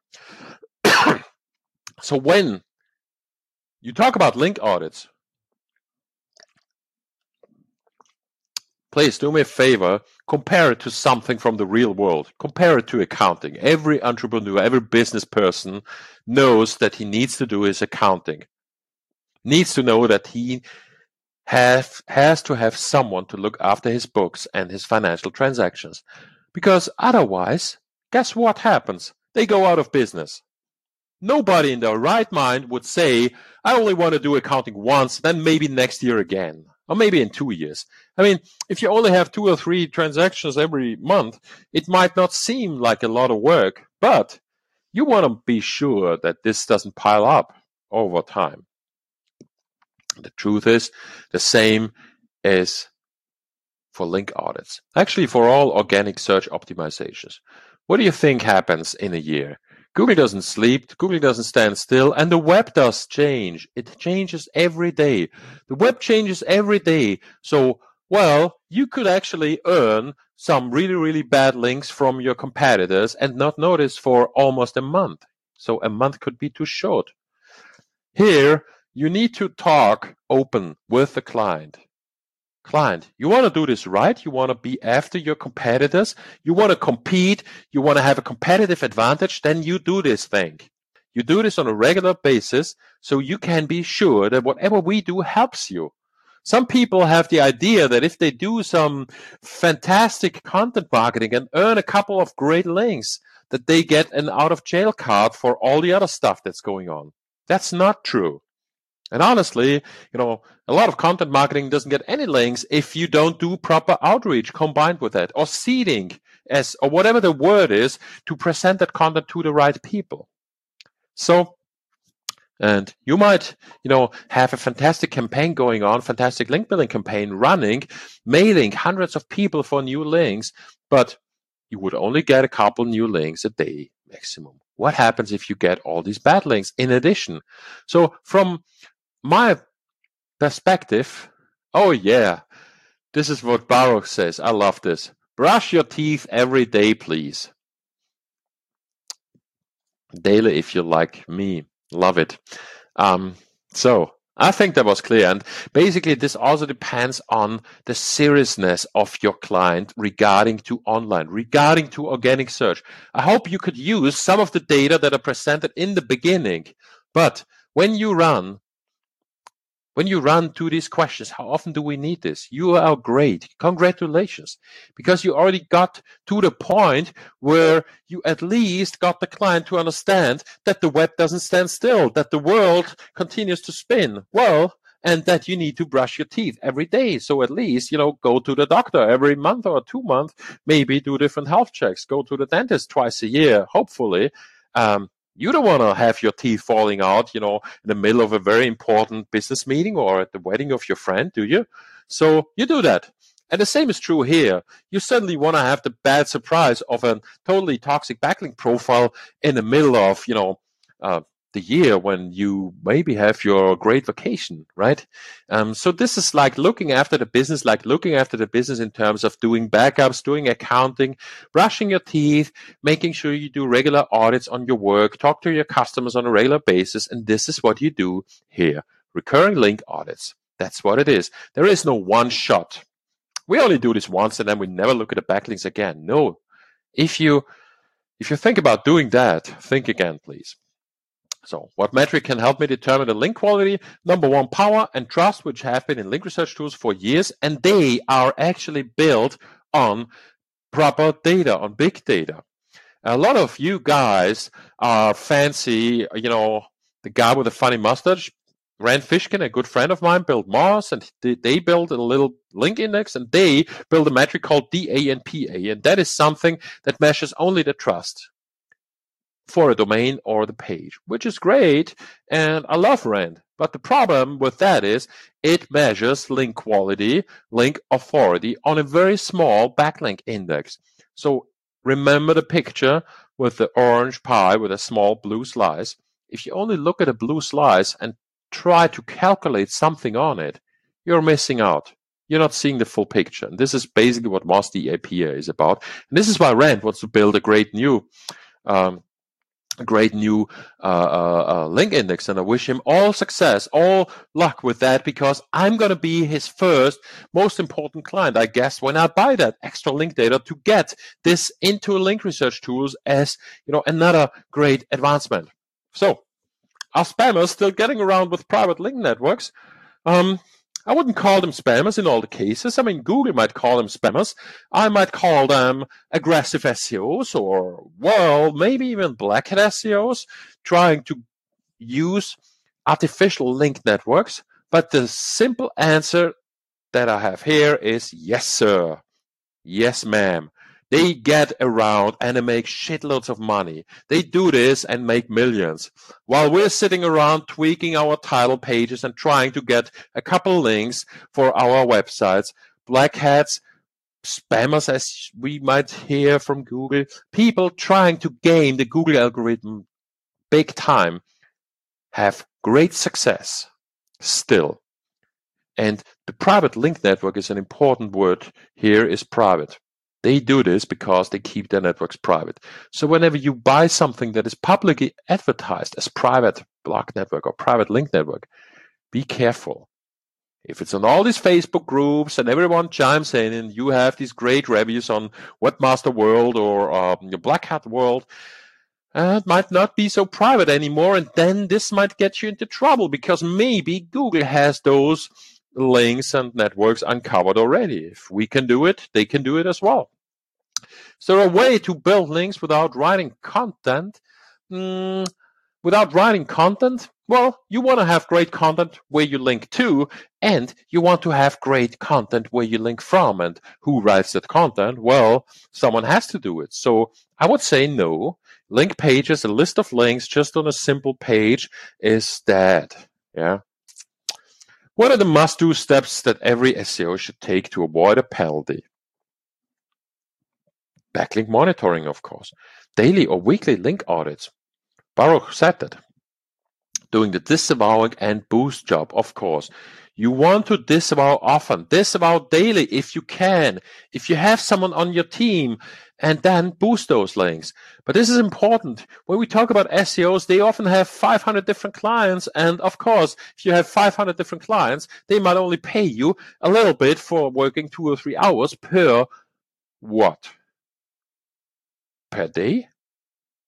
So when you talk about link audits, please do me a favor, compare it to something from the real world. Compare it to accounting. Every entrepreneur, every business person knows that he needs to do his accounting. Needs to know that he has to have someone to look after his books and his financial transactions. Because otherwise, guess what happens? They go out of business. Nobody in their right mind would say, I only want to do accounting once, then maybe next year again, or maybe in 2 years. I mean, if you only have 2 or 3 transactions every month, it might not seem like a lot of work, but you want to be sure that this doesn't pile up over time. The truth is, the same is for link audits. Actually, for all organic search optimizations. What do you think happens in a year? Google doesn't sleep, Google doesn't stand still, and the web does change. It changes every day. The web changes every day. So, well, you could actually earn some really, really bad links from your competitors and not notice for almost a month. So a month could be too short. Here, you need to talk open with the client. Client, you want to do this right? You want to be after your competitors? You want to compete? You want to have a competitive advantage? Then you do this thing. You do this on a regular basis so you can be sure that whatever we do helps you. Some people have the idea that if they do some fantastic content marketing and earn a couple of great links, that they get an out-of-jail card for all the other stuff that's going on. That's not true. And honestly, a lot of content marketing doesn't get any links if you don't do proper outreach combined with that, or seeding, or whatever the word is, to present that content to the right people. So, and you might, have a fantastic campaign going on, fantastic link building campaign running, mailing hundreds of people for new links, but you would only get a couple new links a day maximum. What happens if you get all these bad links in addition? So from my perspective, oh yeah, this is what Baruch says. I love this. Brush your teeth every day, please. Daily, if you like me. Love it. So I think that was clear. And basically, this also depends on the seriousness of your client regarding to online, regarding to organic search. I hope you could use some of the data that are presented in the beginning. But when you run When you run to these questions, how often do we need this? You are great. Congratulations. Because you already got to the point where you at least got the client to understand that the web doesn't stand still, that the world continues to spin. Well, and that you need to brush your teeth every day. So at least, go to the doctor every month or 2 months, maybe do different health checks, go to the dentist twice a year, hopefully. You don't want to have your teeth falling out, in the middle of a very important business meeting or at the wedding of your friend, do you? So you do that. And the same is true here. You certainly want to have the bad surprise of a totally toxic backlink profile in the middle of, the year when you maybe have your great vacation, right? So this is like looking after the business in terms of doing backups, doing accounting, brushing your teeth, making sure you do regular audits on your work, talk to your customers on a regular basis. And this is what you do here. Recurring link audits. That's what it is. There is no one shot. We only do this once and then we never look at the backlinks again. No. If you think about doing that, think again, please. So what metric can help me determine the link quality? Number one, power and trust, which have been in link research tools for years, and they are actually built on proper data, on big data. A lot of you guys are fancy, the guy with a funny mustache, Rand Fishkin, a good friend of mine, built Moz, and they built a little link index, and they built a metric called DANPA, and that is something that measures only the trust for a domain or the page, which is great, and I love Rand. But the problem with that is it measures link quality, link authority on a very small backlink index. So remember the picture with the orange pie with a small blue slice. If you only look at a blue slice and try to calculate something on it, you're missing out. You're not seeing the full picture. And this is basically what Moz DAPA is about. And this is why Rand wants to build a great new link index, and I wish him all success, all luck with that, because I'm going to be his first most important client, I guess, when I buy that extra link data to get this into link research tools as another great advancement. So are spammers still getting around with private link networks? I wouldn't call them spammers in all the cases. I mean, Google might call them spammers. I might call them aggressive SEOs, or, well, maybe even black hat SEOs trying to use artificial link networks. But the simple answer that I have here is yes, sir. Yes, ma'am. They get around and they make shitloads of money. They do this and make millions. While we're sitting around tweaking our title pages and trying to get a couple links for our websites, black hats, spammers, as we might hear from Google, people trying to game the Google algorithm big time, have great success still. And the private link network is an important word here, is private. They do this because they keep their networks private. So whenever you buy something that is publicly advertised as private blog network or private link network, be careful. If it's on all these Facebook groups and everyone chimes in and you have these great reviews on Webmaster World or your Black Hat World, it might not be so private anymore, and then this might get you into trouble because maybe Google has those links and networks uncovered already. If we can do it, they can do it as well. Is there a way to build links without writing content? Without writing content? Well, you want to have great content where you link to, and you want to have great content where you link from. And who writes that content? Well, someone has to do it. So I would say no. Link pages, a list of links just on a simple page, is dead. Yeah. What are the must-do steps that every SEO should take to avoid a penalty? Backlink monitoring, of course. Daily or weekly link audits. Baruch said that. Doing the disavowing and boost job, of course. You want to disavow often. Disavow daily if you can. If you have someone on your team, and then boost those links. But this is important. When we talk about SEOs, they often have 500 different clients. And of course, if you have 500 different clients, they might only pay you a little bit for working 2 or 3 hours per what? Per day?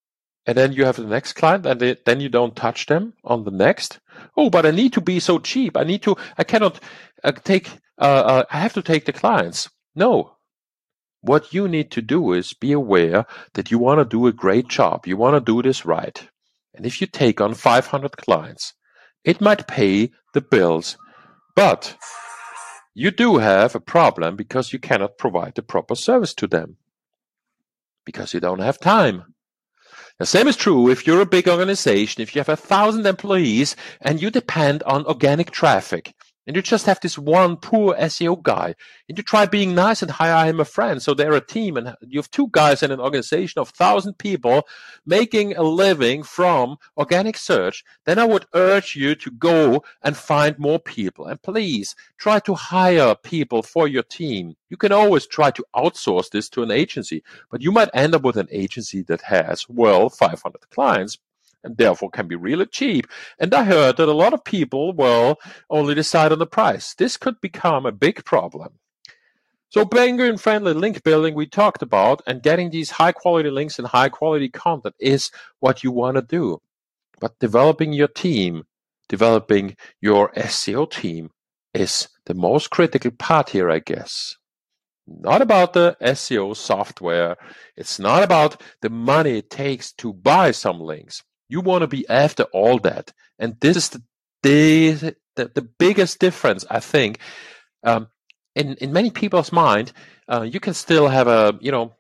and then you have the next client, and then you don't touch them on the next. Oh, but I need to be so cheap. I cannot I have to take the clients. No. What you need to do is be aware that you want to do a great job. You want to do this right. And if you take on 500 clients, it might pay the bills, but you do have a problem because you cannot provide the proper service to them because you don't have time. The same is true if you're a big organization, if you have 1,000 employees and you depend on organic traffic, and you just have this one poor SEO guy, and you try being nice and hire him a friend, so they're a team, and you have two guys in an organization of 1,000 people making a living from organic search, then I would urge you to go and find more people. And please try to hire people for your team. You can always try to outsource this to an agency, but you might end up with an agency that has, 500 clients, and therefore can be really cheap. And I heard that a lot of people, only decide on the price. This could become a big problem. So penguin-friendly link building we talked about, and getting these high-quality links and high-quality content is what you want to do. But developing your team, developing your SEO team is the most critical part here, I guess. Not about the SEO software. It's not about the money it takes to buy some links. You want to be after all that. And this is the biggest difference, I think. In many people's mind, you can still have a,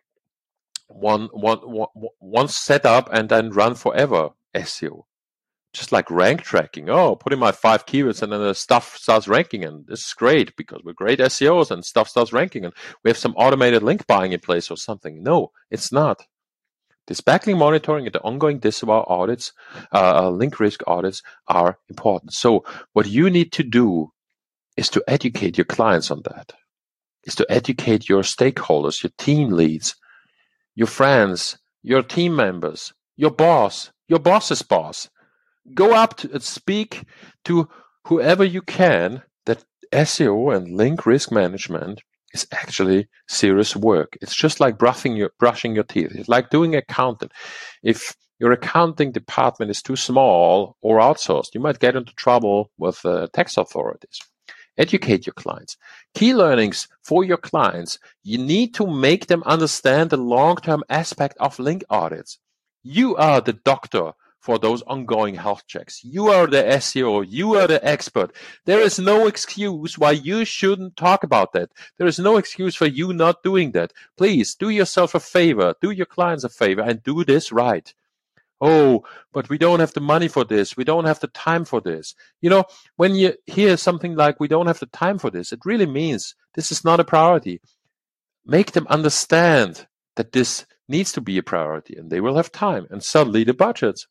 one setup and then run forever SEO. Just like rank tracking. Oh, put in my 5 keywords and then the stuff starts ranking. And this is great because we're great SEOs and stuff starts ranking and we have some automated link buying in place or something. No, it's not. This backlink monitoring and the ongoing disavow audits, link risk audits are important. So what you need to do is to educate your clients on that, is to educate your stakeholders, your team leads, your friends, your team members, your boss, your boss's boss. Go up to speak to whoever you can that SEO and link risk management is actually serious work. It's just like brushing your teeth. It's like doing accounting. If your accounting department is too small or outsourced, you might get into trouble with tax authorities. Educate your clients. Key learnings for your clients. You need to make them understand the long-term aspect of link audits. You are the doctor for those ongoing health checks. You are the SEO. You are the expert. There is no excuse why you shouldn't talk about that. There is no excuse for you not doing that. Please do yourself a favor. Do your clients a favor and do this right. Oh, but we don't have the money for this. We don't have the time for this. When you hear something like we don't have the time for this, it really means this is not a priority. Make them understand that this needs to be a priority and they will have time and suddenly the budgets.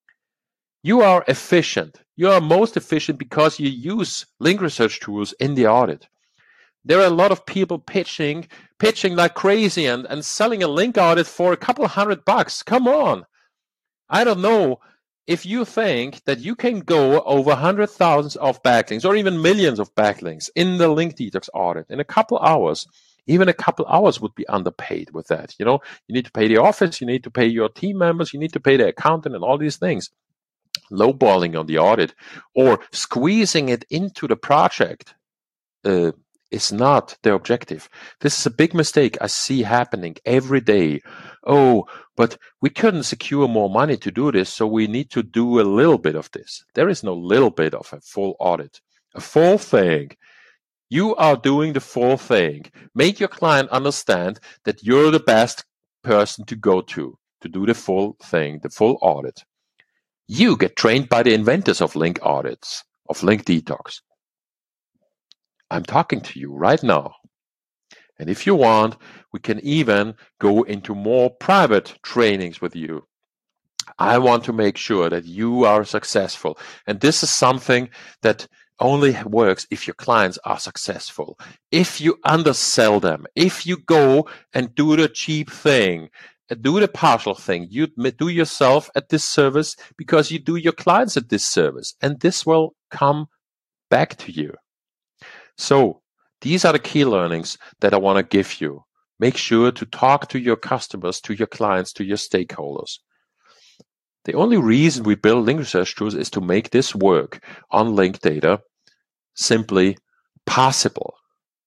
You are efficient. You are most efficient because you use link research tools in the audit. There are a lot of people pitching like crazy and selling a link audit for a couple $100. Come on. I don't know if you think that you can go over 100,000 of backlinks or even millions of backlinks in the link detox audit in a couple hours. Even a couple hours would be underpaid with that. You need to pay the office, you need to pay your team members, you need to pay the accountant and all these things. Lowballing on the audit or squeezing it into the project is not the objective. This is a big mistake I see happening every day. Oh, but we couldn't secure more money to do this, so we need to do a little bit of this. There is no little bit of a full audit. A full thing. You are doing the full thing. Make your client understand that you're the best person to go to do the full thing, the full audit. You get trained by the inventors of link audits, of link detox. I'm talking to you right now. And if you want, we can even go into more private trainings with you. I want to make sure that you are successful. And this is something that only works if your clients are successful. If you undersell them, if you go and do the cheap thing, do the partial thing, you do yourself a disservice because you do your clients a disservice. And this will come back to you. So these are the key learnings that I want to give you. Make sure to talk to your customers, to your clients, to your stakeholders. The only reason we build link research tools is to make this work on link data simply possible.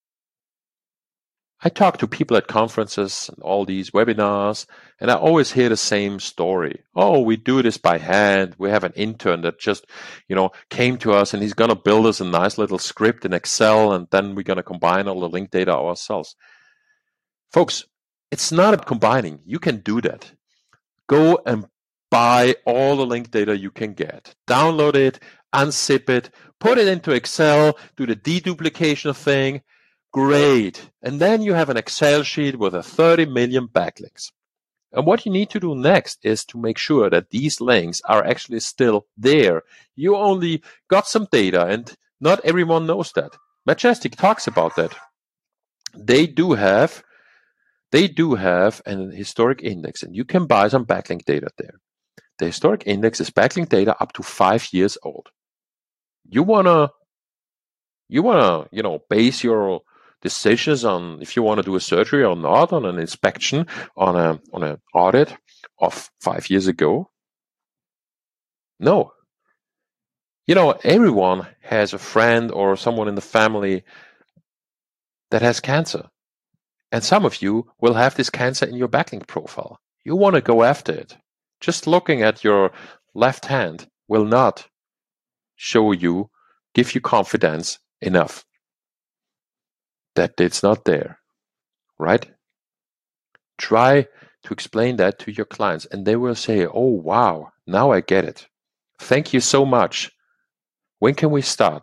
I talk to people at conferences and all these webinars, and I always hear the same story. Oh, we do this by hand. We have an intern that just, came to us and he's going to build us a nice little script in Excel, and then we're going to combine all the link data ourselves. Folks, it's not about combining. You can do that. Go and buy all the link data you can get. Download it, unzip it, put it into Excel, do the deduplication thing. Great. And then you have an Excel sheet with 30 million backlinks. And what you need to do next is to make sure that these links are actually still there. You only got some data, and not everyone knows that. Majestic talks about that. They do have an historic index, and you can buy some backlink data there. The historic index is backlink data up to 5 years old. You wanna base your decisions on if you want to do a surgery or not, on an inspection, on an audit of 5 years ago? No. Everyone has a friend or someone in the family that has cancer. And some of you will have this cancer in your backlink profile. You want to go after it. Just looking at your left hand will not give you confidence enough that it's not there, right? Try to explain that to your clients, and they will say, oh, wow, now I get it. Thank you so much. When can we start?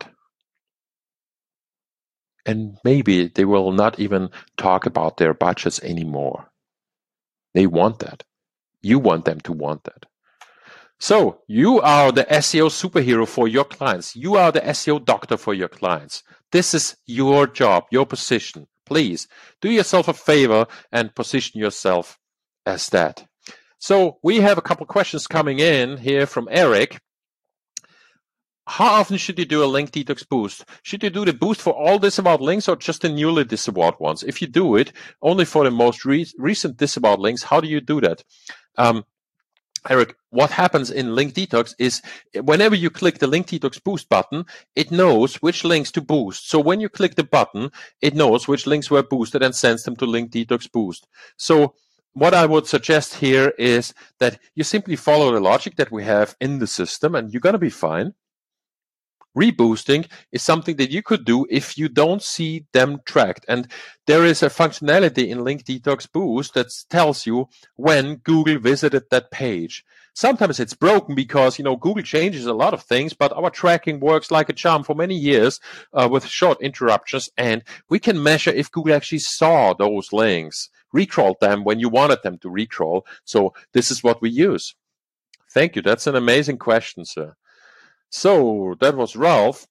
And maybe they will not even talk about their budgets anymore. They want that. You want them to want that. So you are the SEO superhero for your clients. You are the SEO doctor for your clients. This is your job, your position. Please do yourself a favor and position yourself as that. So we have a couple questions coming in here from Eric. How often should you do a link detox boost? Should you do the boost for all disavowed links or just the newly disavowed ones? If you do it only for the most recent disavowed links, how do you do that? Eric, what happens in Link Detox is whenever you click the Link Detox Boost button, it knows which links to boost. So when you click the button, it knows which links were boosted and sends them to Link Detox Boost. So what I would suggest here is that you simply follow the logic that we have in the system, and you're going to be fine. Reboosting is something that you could do if you don't see them tracked. And there is a functionality in Link Detox Boost that tells you when Google visited that page. Sometimes it's broken because, Google changes a lot of things, but our tracking works like a charm for many years with short interruptions. And we can measure if Google actually saw those links, recrawled them when you wanted them to recrawl. So this is what we use. Thank you. That's an amazing question, sir. So that was Ralph.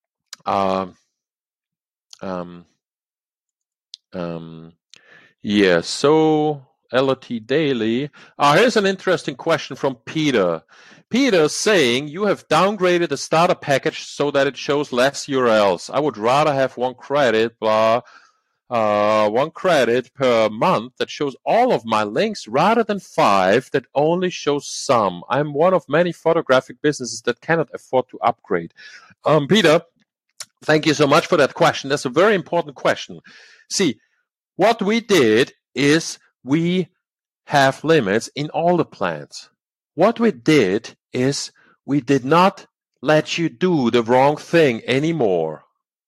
Yeah, so LOT Daily. Here's an interesting question from Peter. Peter saying, you have downgraded the starter package so that it shows less URLs. I would rather have one credit, one credit per month that shows all of my links rather than 5 that only shows some. I'm one of many photographic businesses that cannot afford to upgrade. Peter, thank you so much for that question. That's a very important question. See, what we did is we have limits in all the plans. What we did is we did not let you do the wrong thing anymore.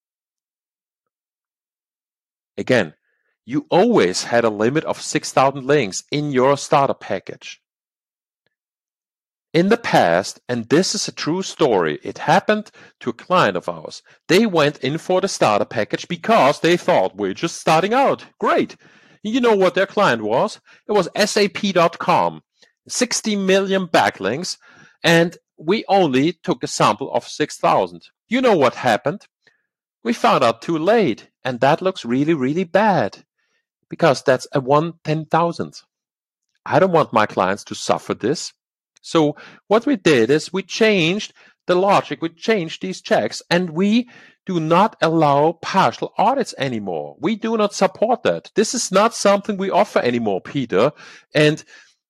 Again, you always had a limit of 6,000 links in your starter package. In the past, and this is a true story, it happened to a client of ours. They went in for the starter package because they thought, we're just starting out. Great. You know what their client was? It was SAP.com, 60 million backlinks, and we only took a sample of 6,000. You know what happened? We found out too late, and that looks really, really bad because that's a 1/10,000th. I don't want my clients to suffer this. So what we did is we changed the logic, we changed these checks, and we do not allow partial audits anymore. We do not support that. This is not something we offer anymore, Peter. And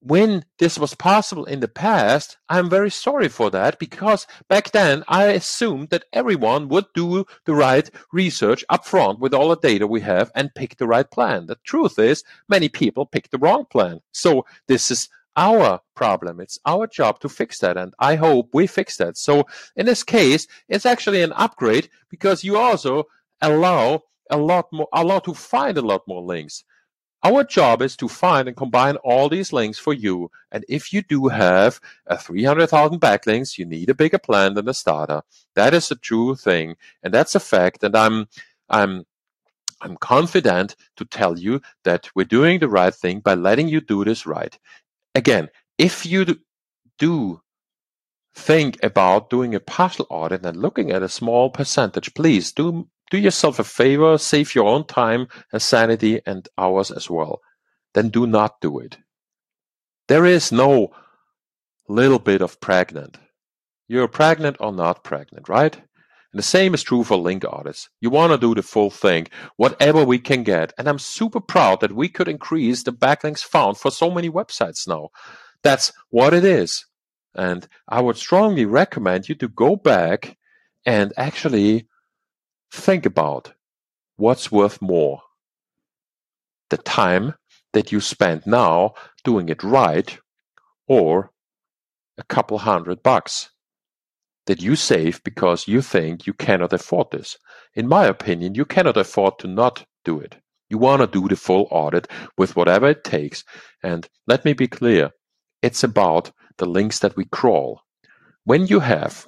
when this was possible in the past, I'm very sorry for that, because back then I assumed that everyone would do the right research up front with all the data we have and pick the right plan. The truth is, many people pick the wrong plan. So this is our problem. It's our job to fix that, and I hope we fix that. So in this case, it's actually an upgrade, because you also allow to find a lot more links. Our job is to find and combine all these links for you. And if you do have 300,000 backlinks, you need a bigger plan than a starter. That is a true thing, and that's a fact. And I'm confident to tell you that we're doing the right thing by letting you do this right. Again, if you do think about doing a partial audit and looking at a small percentage, please do yourself a favor, save your own time and sanity and hours as well. Then do not do it. There is no little bit of pregnant. You're pregnant or not pregnant, right? And the same is true for link audits. You want to do the full thing, whatever we can get. And I'm super proud that we could increase the backlinks found for so many websites now. That's what it is. And I would strongly recommend you to go back and actually think about what's worth more. The time that you spend now doing it right, or a couple $100 that you save because you think you cannot afford this. In my opinion, you cannot afford to not do it. You want to do the full audit with whatever it takes. And let me be clear, it's about the links that we crawl. When you have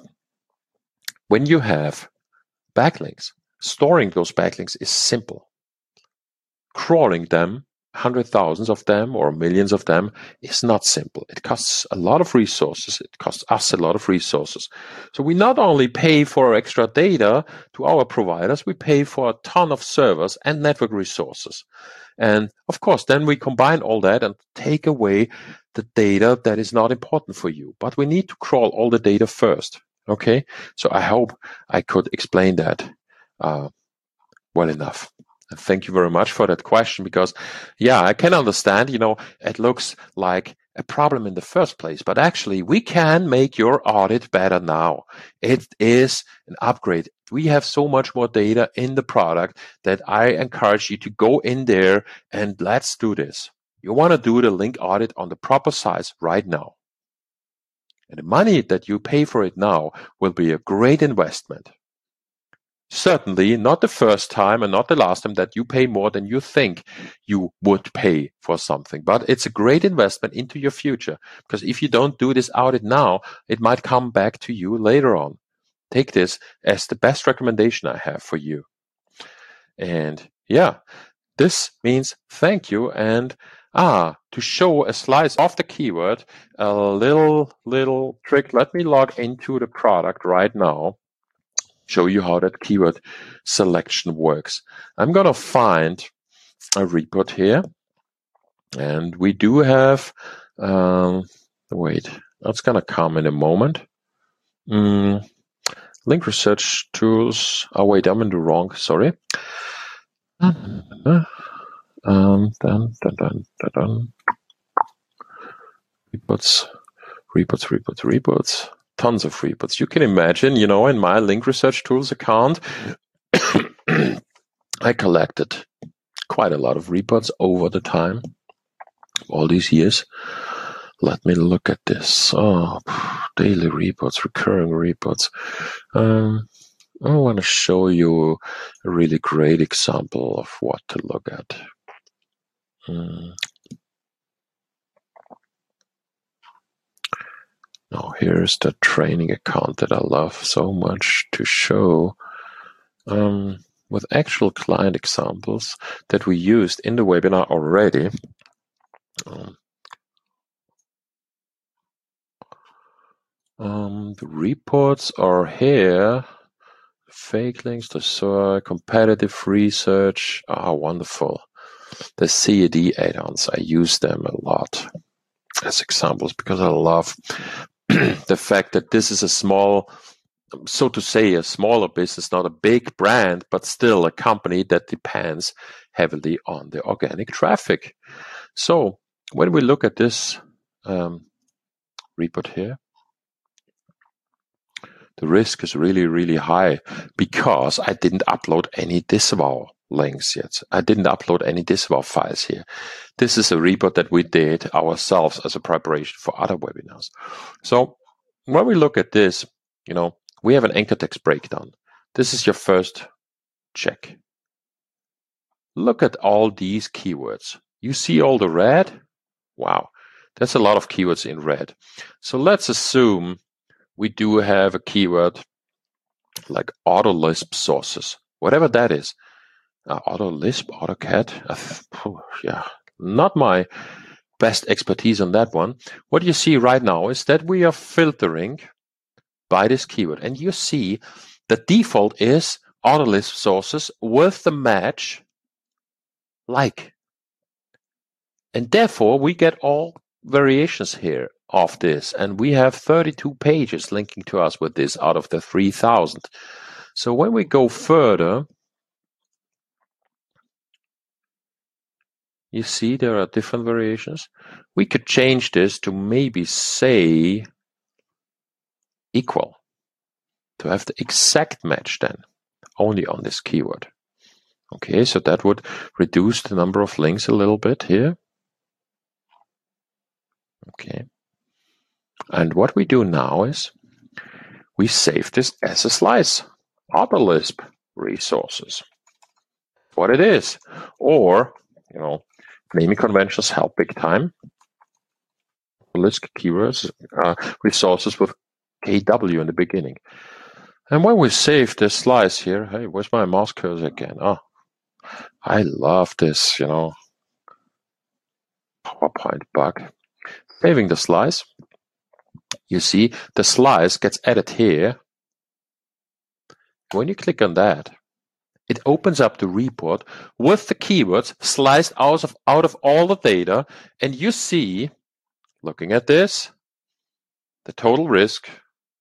backlinks, storing those backlinks is simple. Crawling them, hundred-thousands of them or millions of them, is not simple. It costs a lot of resources. It costs us a lot of resources. So we not only pay for extra data to our providers, we pay for a ton of servers and network resources. And of course, then we combine all that and take away the data that is not important for you. But we need to crawl all the data first. Okay? So I hope I could explain that well enough. And thank you very much for that question, because, yeah, I can understand, it looks like a problem in the first place, but actually we can make your audit better now. It is an upgrade. We have so much more data in the product that I encourage you to go in there and let's do this. You want to do the link audit on the proper size right now. And the money that you pay for it now will be a great investment. Certainly not the first time and not the last time that you pay more than you think you would pay for something. But it's a great investment into your future, because if you don't do this audit now, it might come back to you later on. Take this as the best recommendation I have for you. And yeah, this means thank you. And to show a slice of the keyword, a little trick. Let me log into the product right now. Show you how that keyword selection works. I'm going to find a report here, and we do have, wait, that's going to come in a moment. Link research tools. Oh, wait, I'm in the wrong, sorry. Reports. Tons of reports. You can imagine, in my link research tools account, I collected quite a lot of reports over the time, all these years. Let me look at this. Daily reports, recurring reports. I want to show you a really great example of what to look at. Now here's the training account that I love so much to show with actual client examples that we used in the webinar already. The reports are here. Fake links, the SOAR, competitive research. Wonderful. The CAD add-ons, I use them a lot as examples because I love the fact that this is a small, so to say, a smaller business, not a big brand, but still a company that depends heavily on the organic traffic. So when we look at this report here, the risk is really, really high because I didn't upload any disavow links yet. I didn't upload any disavow files here. This is a report that we did ourselves as a preparation for other webinars. So when we look at this, we have an anchor text breakdown. This is your first check. Look at all these keywords. You see all the red? Wow, that's a lot of keywords in red. So let's assume we do have a keyword like AutoLisp sources, whatever that is. AutoLisp, AutoCAD, yeah, not my best expertise on that one. What you see right now is that we are filtering by this keyword, and you see the default is AutoLisp sources with the match like. And therefore, we get all variations here of this, and we have 32 pages linking to us with this out of the 3,000. So when we go further, you see there are different variations. We could change this to maybe say equal, to have the exact match then, only on this keyword. Okay, so that would reduce the number of links a little bit here. Okay. And what we do now is we save this as a slice. AutoLisp resources. What it is. Or, naming conventions help big time. AutoLisp keywords, resources with KW in the beginning. And when we save this slice here, hey, where's my mouse cursor again? Oh, I love this, PowerPoint bug. Saving the slice. You see the slice gets added here. When you click on that, it opens up the report with the keywords sliced out of all the data. And you see, looking at this, the total risk.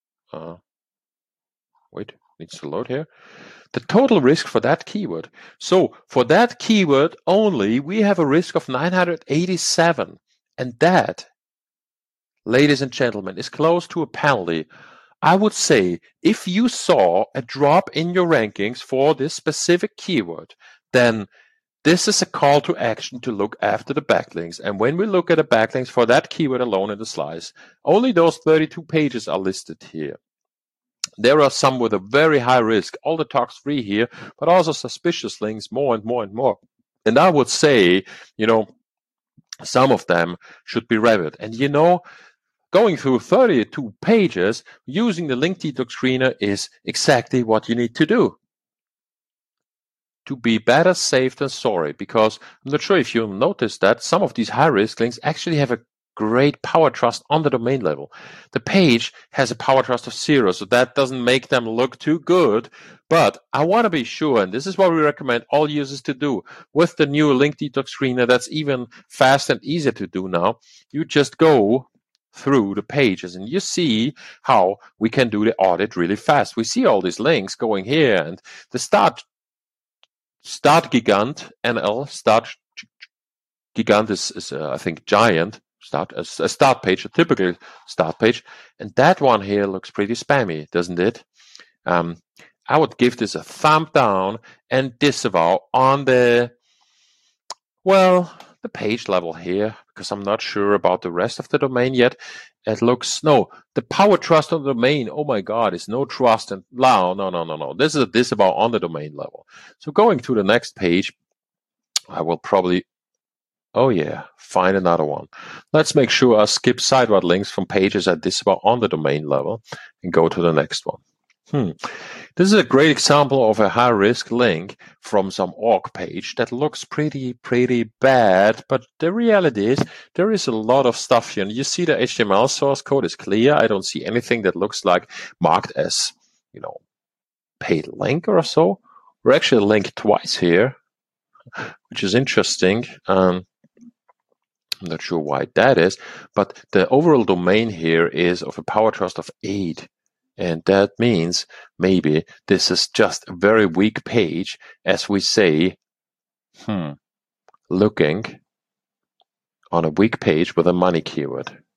Wait, needs to load here. The total risk for that keyword. So for that keyword only, we have a risk of 987. And that, ladies and gentlemen, is close to a penalty. I would say if you saw a drop in your rankings for this specific keyword, then this is a call to action to look after the backlinks. And when we look at the backlinks for that keyword alone in the slice, only those 32 pages are listed here. There are some with a very high risk, all the talks free here, but also suspicious links, more and more and more. And I would say, some of them should be reviewed. And going through 32 pages using the link detox screener is exactly what you need to do. To be better safe than sorry, because I'm not sure if you noticed that some of these high-risk links actually have a great power trust on the domain level. The page has a power trust of 0, so that doesn't make them look too good. But I want to be sure, and this is what we recommend all users to do. With the new link detox screener, that's even fast and easier to do now. You just go through the pages and you see how we can do the audit really fast. We see all these links going here, and the start gigant NL start gigant is I think giant a start page, a typical start page, and that one here looks pretty spammy, doesn't it? I would give this a thumb down and disavow on the page level here, because I'm not sure about the rest of the domain yet. It looks, the power trust on the domain, oh my God, is no trust. And no. This is a disavow on the domain level. So going to the next page, I will probably, find another one. Let's make sure I skip sideward links from pages that disavow on the domain level and go to the next one. This is a great example of a high-risk link from some org page that looks pretty bad, but the reality is there is a lot of stuff here. And you see the HTML source code is clear. I don't see anything that looks like marked as, paid link or so. We're actually linked twice here, which is interesting. I'm not sure why that is, but the overall domain here is of a power trust of 8. And that means maybe this is just a very weak page, as we say, looking on a weak page with a money keyword.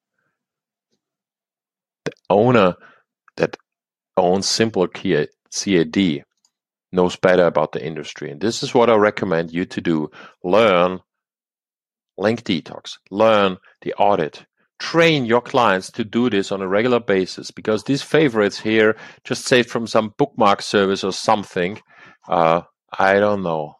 owner that owns Simple CAD knows better about the industry. And this is what I recommend you to do. Learn Link Detox, learn the audit, train your clients to do this on a regular basis, because these favorites here, just saved from some bookmark service or something, I don't know.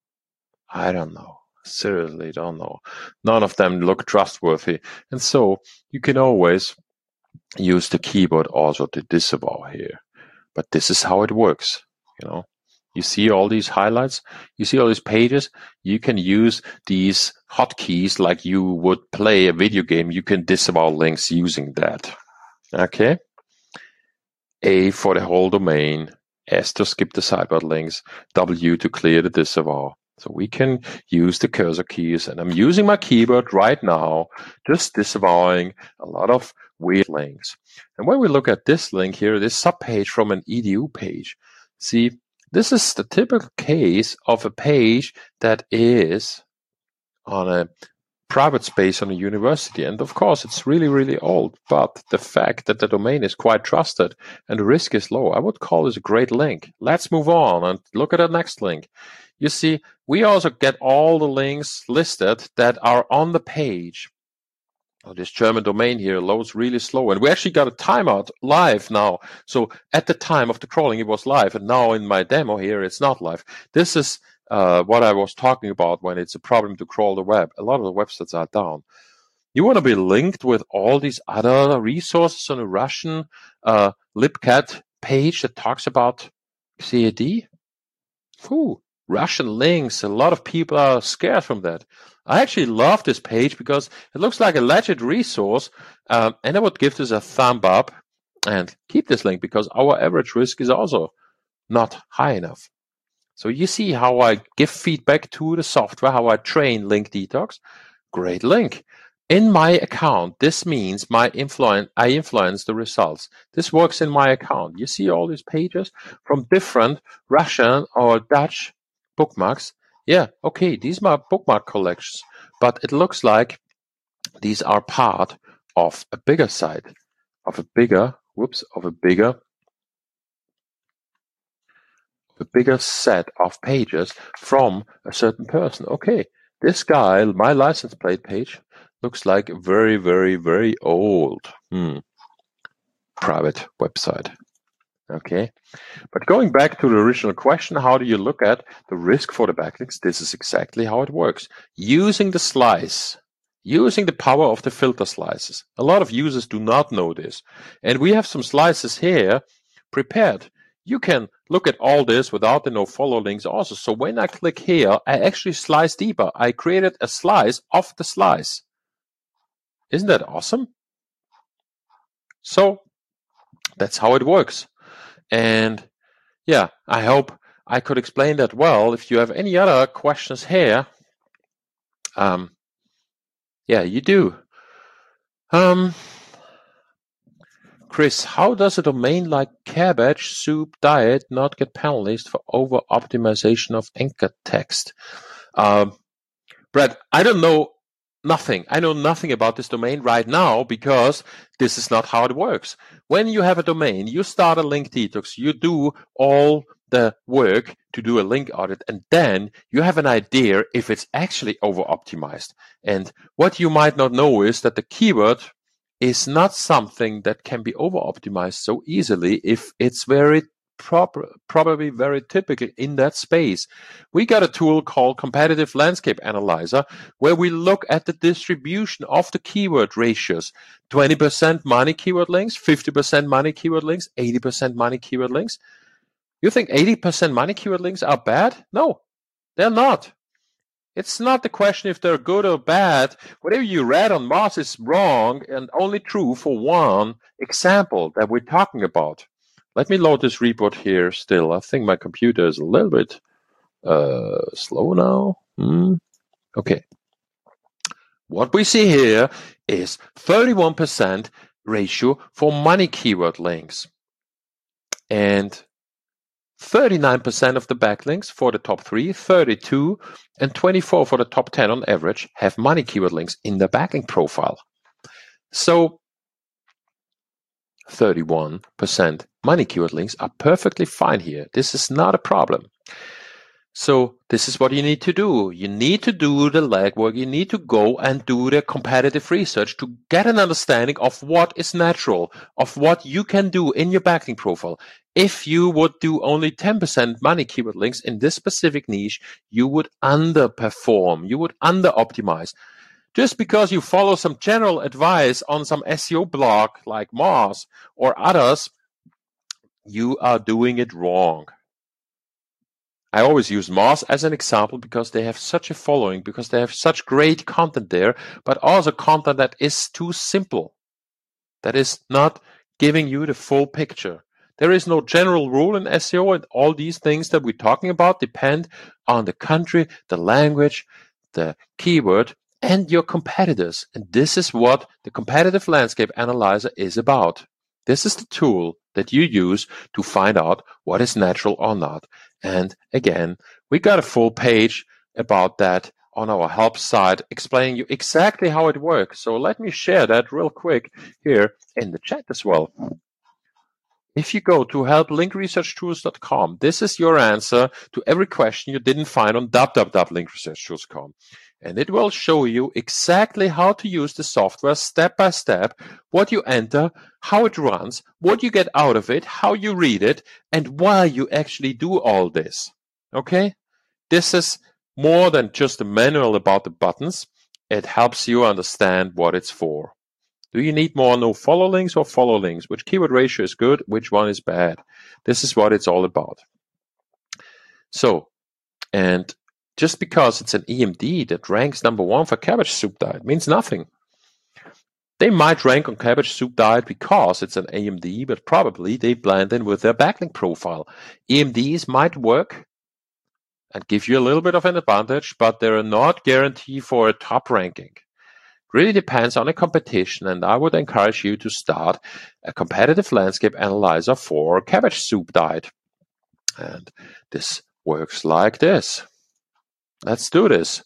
Seriously, don't know. None of them look trustworthy. And so you can always use the keyboard also to disavow here. But this is how it works, you know. You see all these highlights, you see all these pages, you can use these hotkeys like you would play a video game. You can disavow links using that. Okay? A for the whole domain, S to skip the sidebar links, W to clear the disavow. So we can use the cursor keys, and I'm using my keyboard right now, just disavowing a lot of weird links. And when we look at this link here, this subpage from an EDU page, see, this is the typical case of a page that is on a private space on a university. And of course, it's really, really old. But the fact that the domain is quite trusted and the risk is low, I would call this a great link. Let's move on and look at the next link. You see, we also get all the links listed that are on the page. Oh, this German domain here loads really slow. And we actually got a timeout live now. So at the time of the crawling, it was live. And now in my demo here, it's not live. This is what I was talking about when it's a problem to crawl the web. A lot of the websites are down. You want to be linked with all these other resources on a Russian libcat page that talks about CAD? Whew. Russian links. A lot of people are scared from that. I actually love this page because it looks like a legit resource, and I would give this a thumb up and keep this link because our average risk is also not high enough. So you see how I give feedback to the software, how I train Link Detox. Great link. In my account, this means I influence the results. This works in my account. You see all these pages from different Russian or Dutch bookmarks. Yeah, okay, these are bookmark collections, but it looks like these are part of a bigger site, of a bigger set of pages from a certain person. Okay, this guy, my license plate page, looks like a very, very, very old private website. Okay, but going back to the original question, how do you look at the risk for the backlinks? This is exactly how it works. Using the slice, using the power of the filter slices. A lot of users do not know this. And we have some slices here prepared. You can look at all this without the nofollow links also. So when I click here, I actually slice deeper. I created a slice of the slice. Isn't that awesome? So that's how it works. And yeah, I hope I could explain that well. If you have any other questions here, yeah, you do. Chris, how does a domain like Cabbage Soup Diet not get penalized for over-optimization of anchor text? Brad, I don't know nothing. I know nothing about this domain right now because this is not how it works. When you have a domain, you start a Link Detox, you do all the work to do a link audit, and then you have an idea if it's actually over-optimized. And what you might not know is that the keyword is not something that can be over-optimized so easily if it's very probably very typical in that space. We got a tool called Competitive Landscape Analyzer where we look at the distribution of the keyword ratios. 20% money keyword links, 50% money keyword links, 80% money keyword links. You think 80% money keyword links are bad? No, they're not. It's not the question if they're good or bad. Whatever you read on Moz is wrong and only true for one example that we're talking about. Let me load this report here still. I think my computer is a little bit slow now. Okay. What we see here is 31% ratio for money keyword links. And 39% of the backlinks for the top 3, 32, and 24 for the top 10 on average have money keyword links in the backlink profile. So 31% money keyword links are perfectly fine here. This is not a problem. So this is what you need to do. You need to do the legwork. You need to go and do the competitive research to get an understanding of what is natural, of what you can do in your backlink profile. If you would do only 10% money keyword links in this specific niche, you would underperform. You would under-optimize. Just because you follow some general advice on some SEO blog like Moz or others, you are doing it wrong. I always use Moz as an example because they have such a following, because they have such great content there, but also content that is too simple, that is not giving you the full picture. There is no general rule in SEO, and all these things that we're talking about depend on the country, the language, the keyword, and your competitors. And this is what the competitive landscape analyzer is about. This is the tool that you use to find out what is natural or not. And again, we got a full page about that on our help site explaining you exactly how it works. So let me share that real quick here in the chat as well. If you go to helplinkresearchtools.com, this is your answer to every question you didn't find on www.linkresearchtools.com. And it will show you exactly how to use the software step by step, what you enter, how it runs, what you get out of it, how you read it, and why you actually do all this. Okay? This is more than just a manual about the buttons. It helps you understand what it's for. Do you need more no-follow links or follow links? Which keyword ratio is good? Which one is bad? This is what it's all about. So, and just because it's an EMD that ranks #1 for cabbage soup diet means nothing. They might rank on cabbage soup diet because it's an EMD, but probably they blend in with their backlink profile. EMDs might work and give you a little bit of an advantage, but they're not guarantee for a top ranking. Really depends on a competition, and I would encourage you to start a competitive landscape analyzer for cabbage soup diet. And this works like this. Let's do this.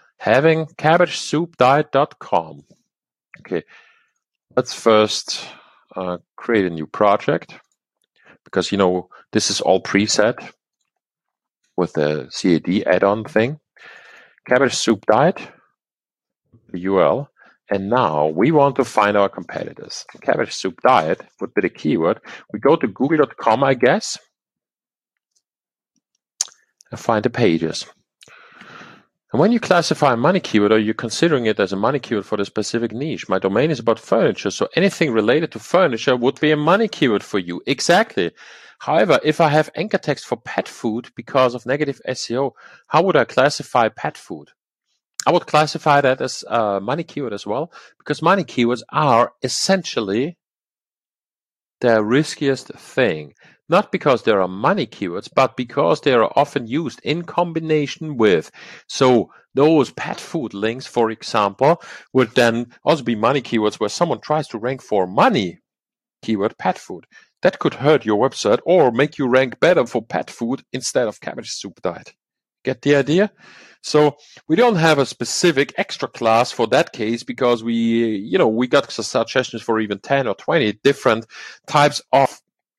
Havingcabbagesoupdiet.com. Okay, let's first create a new project because, you know, this is all preset with the CAD add-on thing. Cabbage soup diet, the URL. And now we want to find our competitors. Cabbage soup diet would be the keyword. We go to google.com, I guess, and find the pages. And when you classify a money keyword, or you're considering it as a money keyword for the specific niche, my domain is about furniture, so anything related to furniture would be a money keyword for you. Exactly. However, if I have anchor text for pet food because of negative SEO, how would I classify pet food? I would classify that as a money keyword as well, because money keywords are essentially the riskiest thing. Not because there are money keywords, but because they are often used in combination with. So those pet food links, for example, would then also be money keywords where someone tries to rank for money keyword pet food. That could hurt your website or make you rank better for pet food instead of cabbage soup diet. Get the idea? So we don't have a specific extra class for that case because we got suggestions for even 10 or 20 different types of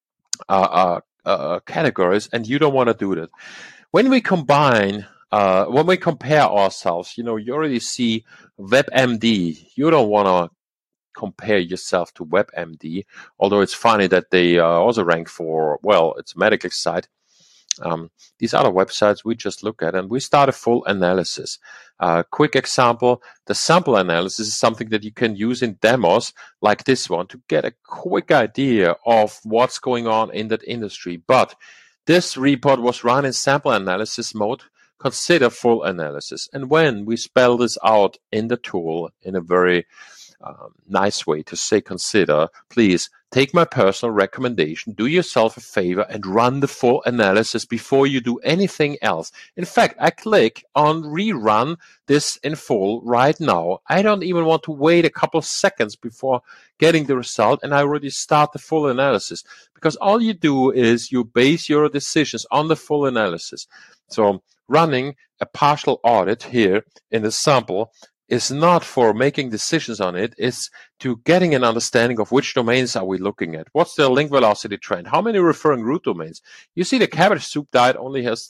categories, and you don't want to do that. When we combine, when we compare ourselves, you already see WebMD. You don't want to compare yourself to WebMD, although it's funny that they also rank for, well, it's a medical site. These other websites we just look at, and we start a full analysis. Quick example, the sample analysis is something that you can use in demos like this one to get a quick idea of what's going on in that industry. But this report was run in sample analysis mode. Consider full analysis. And when we spell this out in the tool in a very nice way to say consider, please take my personal recommendation, do yourself a favor and run the full analysis before you do anything else. In fact, I click on rerun this in full right now. I don't even want to wait a couple of seconds before getting the result, and I already start the full analysis, because all you do is you base your decisions on the full analysis. So running a partial audit here in the sample is not for making decisions on it. It's to getting an understanding of which domains are we looking at. What's the link velocity trend? How many referring root domains? You see the cabbage soup diet only has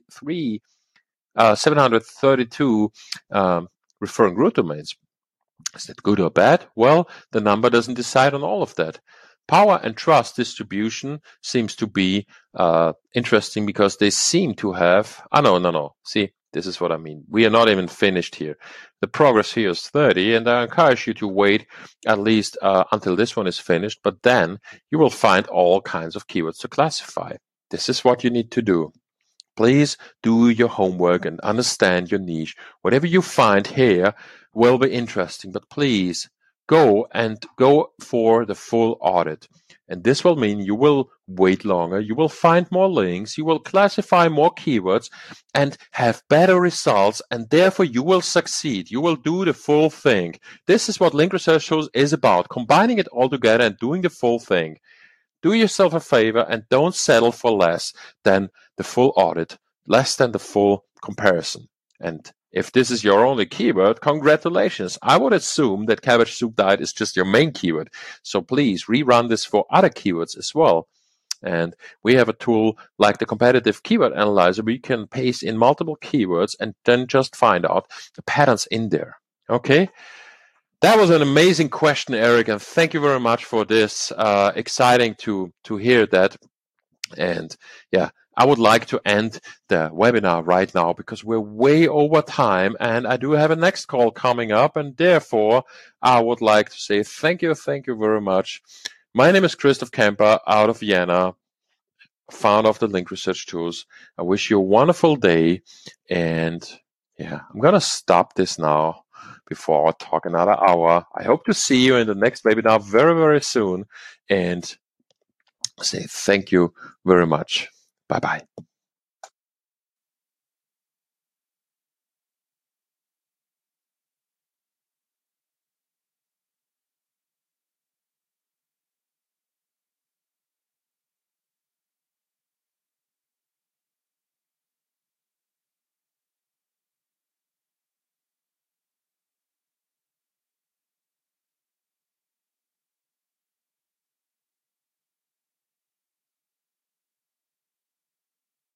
732 referring root domains. Is that good or bad? Well, the number doesn't decide on all of that. Power and trust distribution seems to be interesting because they seem to have... no. See, this is what I mean. We are not even finished here. The progress here is 30, and I encourage you to wait at least until this one is finished, but then you will find all kinds of keywords to classify. This is what you need to do. Please do your homework and understand your niche. Whatever you find here will be interesting, but please go for the full audit. And this will mean you will wait longer, you will find more links, you will classify more keywords and have better results, and therefore you will succeed. You will do the full thing. This is what Link Research Tools is about, combining it all together and doing the full thing. Do yourself a favor and don't settle for less than the full audit, less than the full comparison. And if this is your only keyword, congratulations. I would assume that cabbage soup diet is just your main keyword. So please rerun this for other keywords as well. And we have a tool like the competitive keyword analyzer where you can paste in multiple keywords and then just find out the patterns in there. Okay? That was an amazing question, Eric, and thank you very much for this. Exciting to hear that. And yeah, I would like to end the webinar right now because we're way over time, and I do have a next call coming up, and therefore I would like to say thank you very much. My name is Christoph Kemper out of Vienna, founder of the Link Research Tools. I wish you a wonderful day, and yeah, I'm going to stop this now before I talk another hour. I hope to see you in the next webinar very, very soon, and say thank you very much. Bye-bye.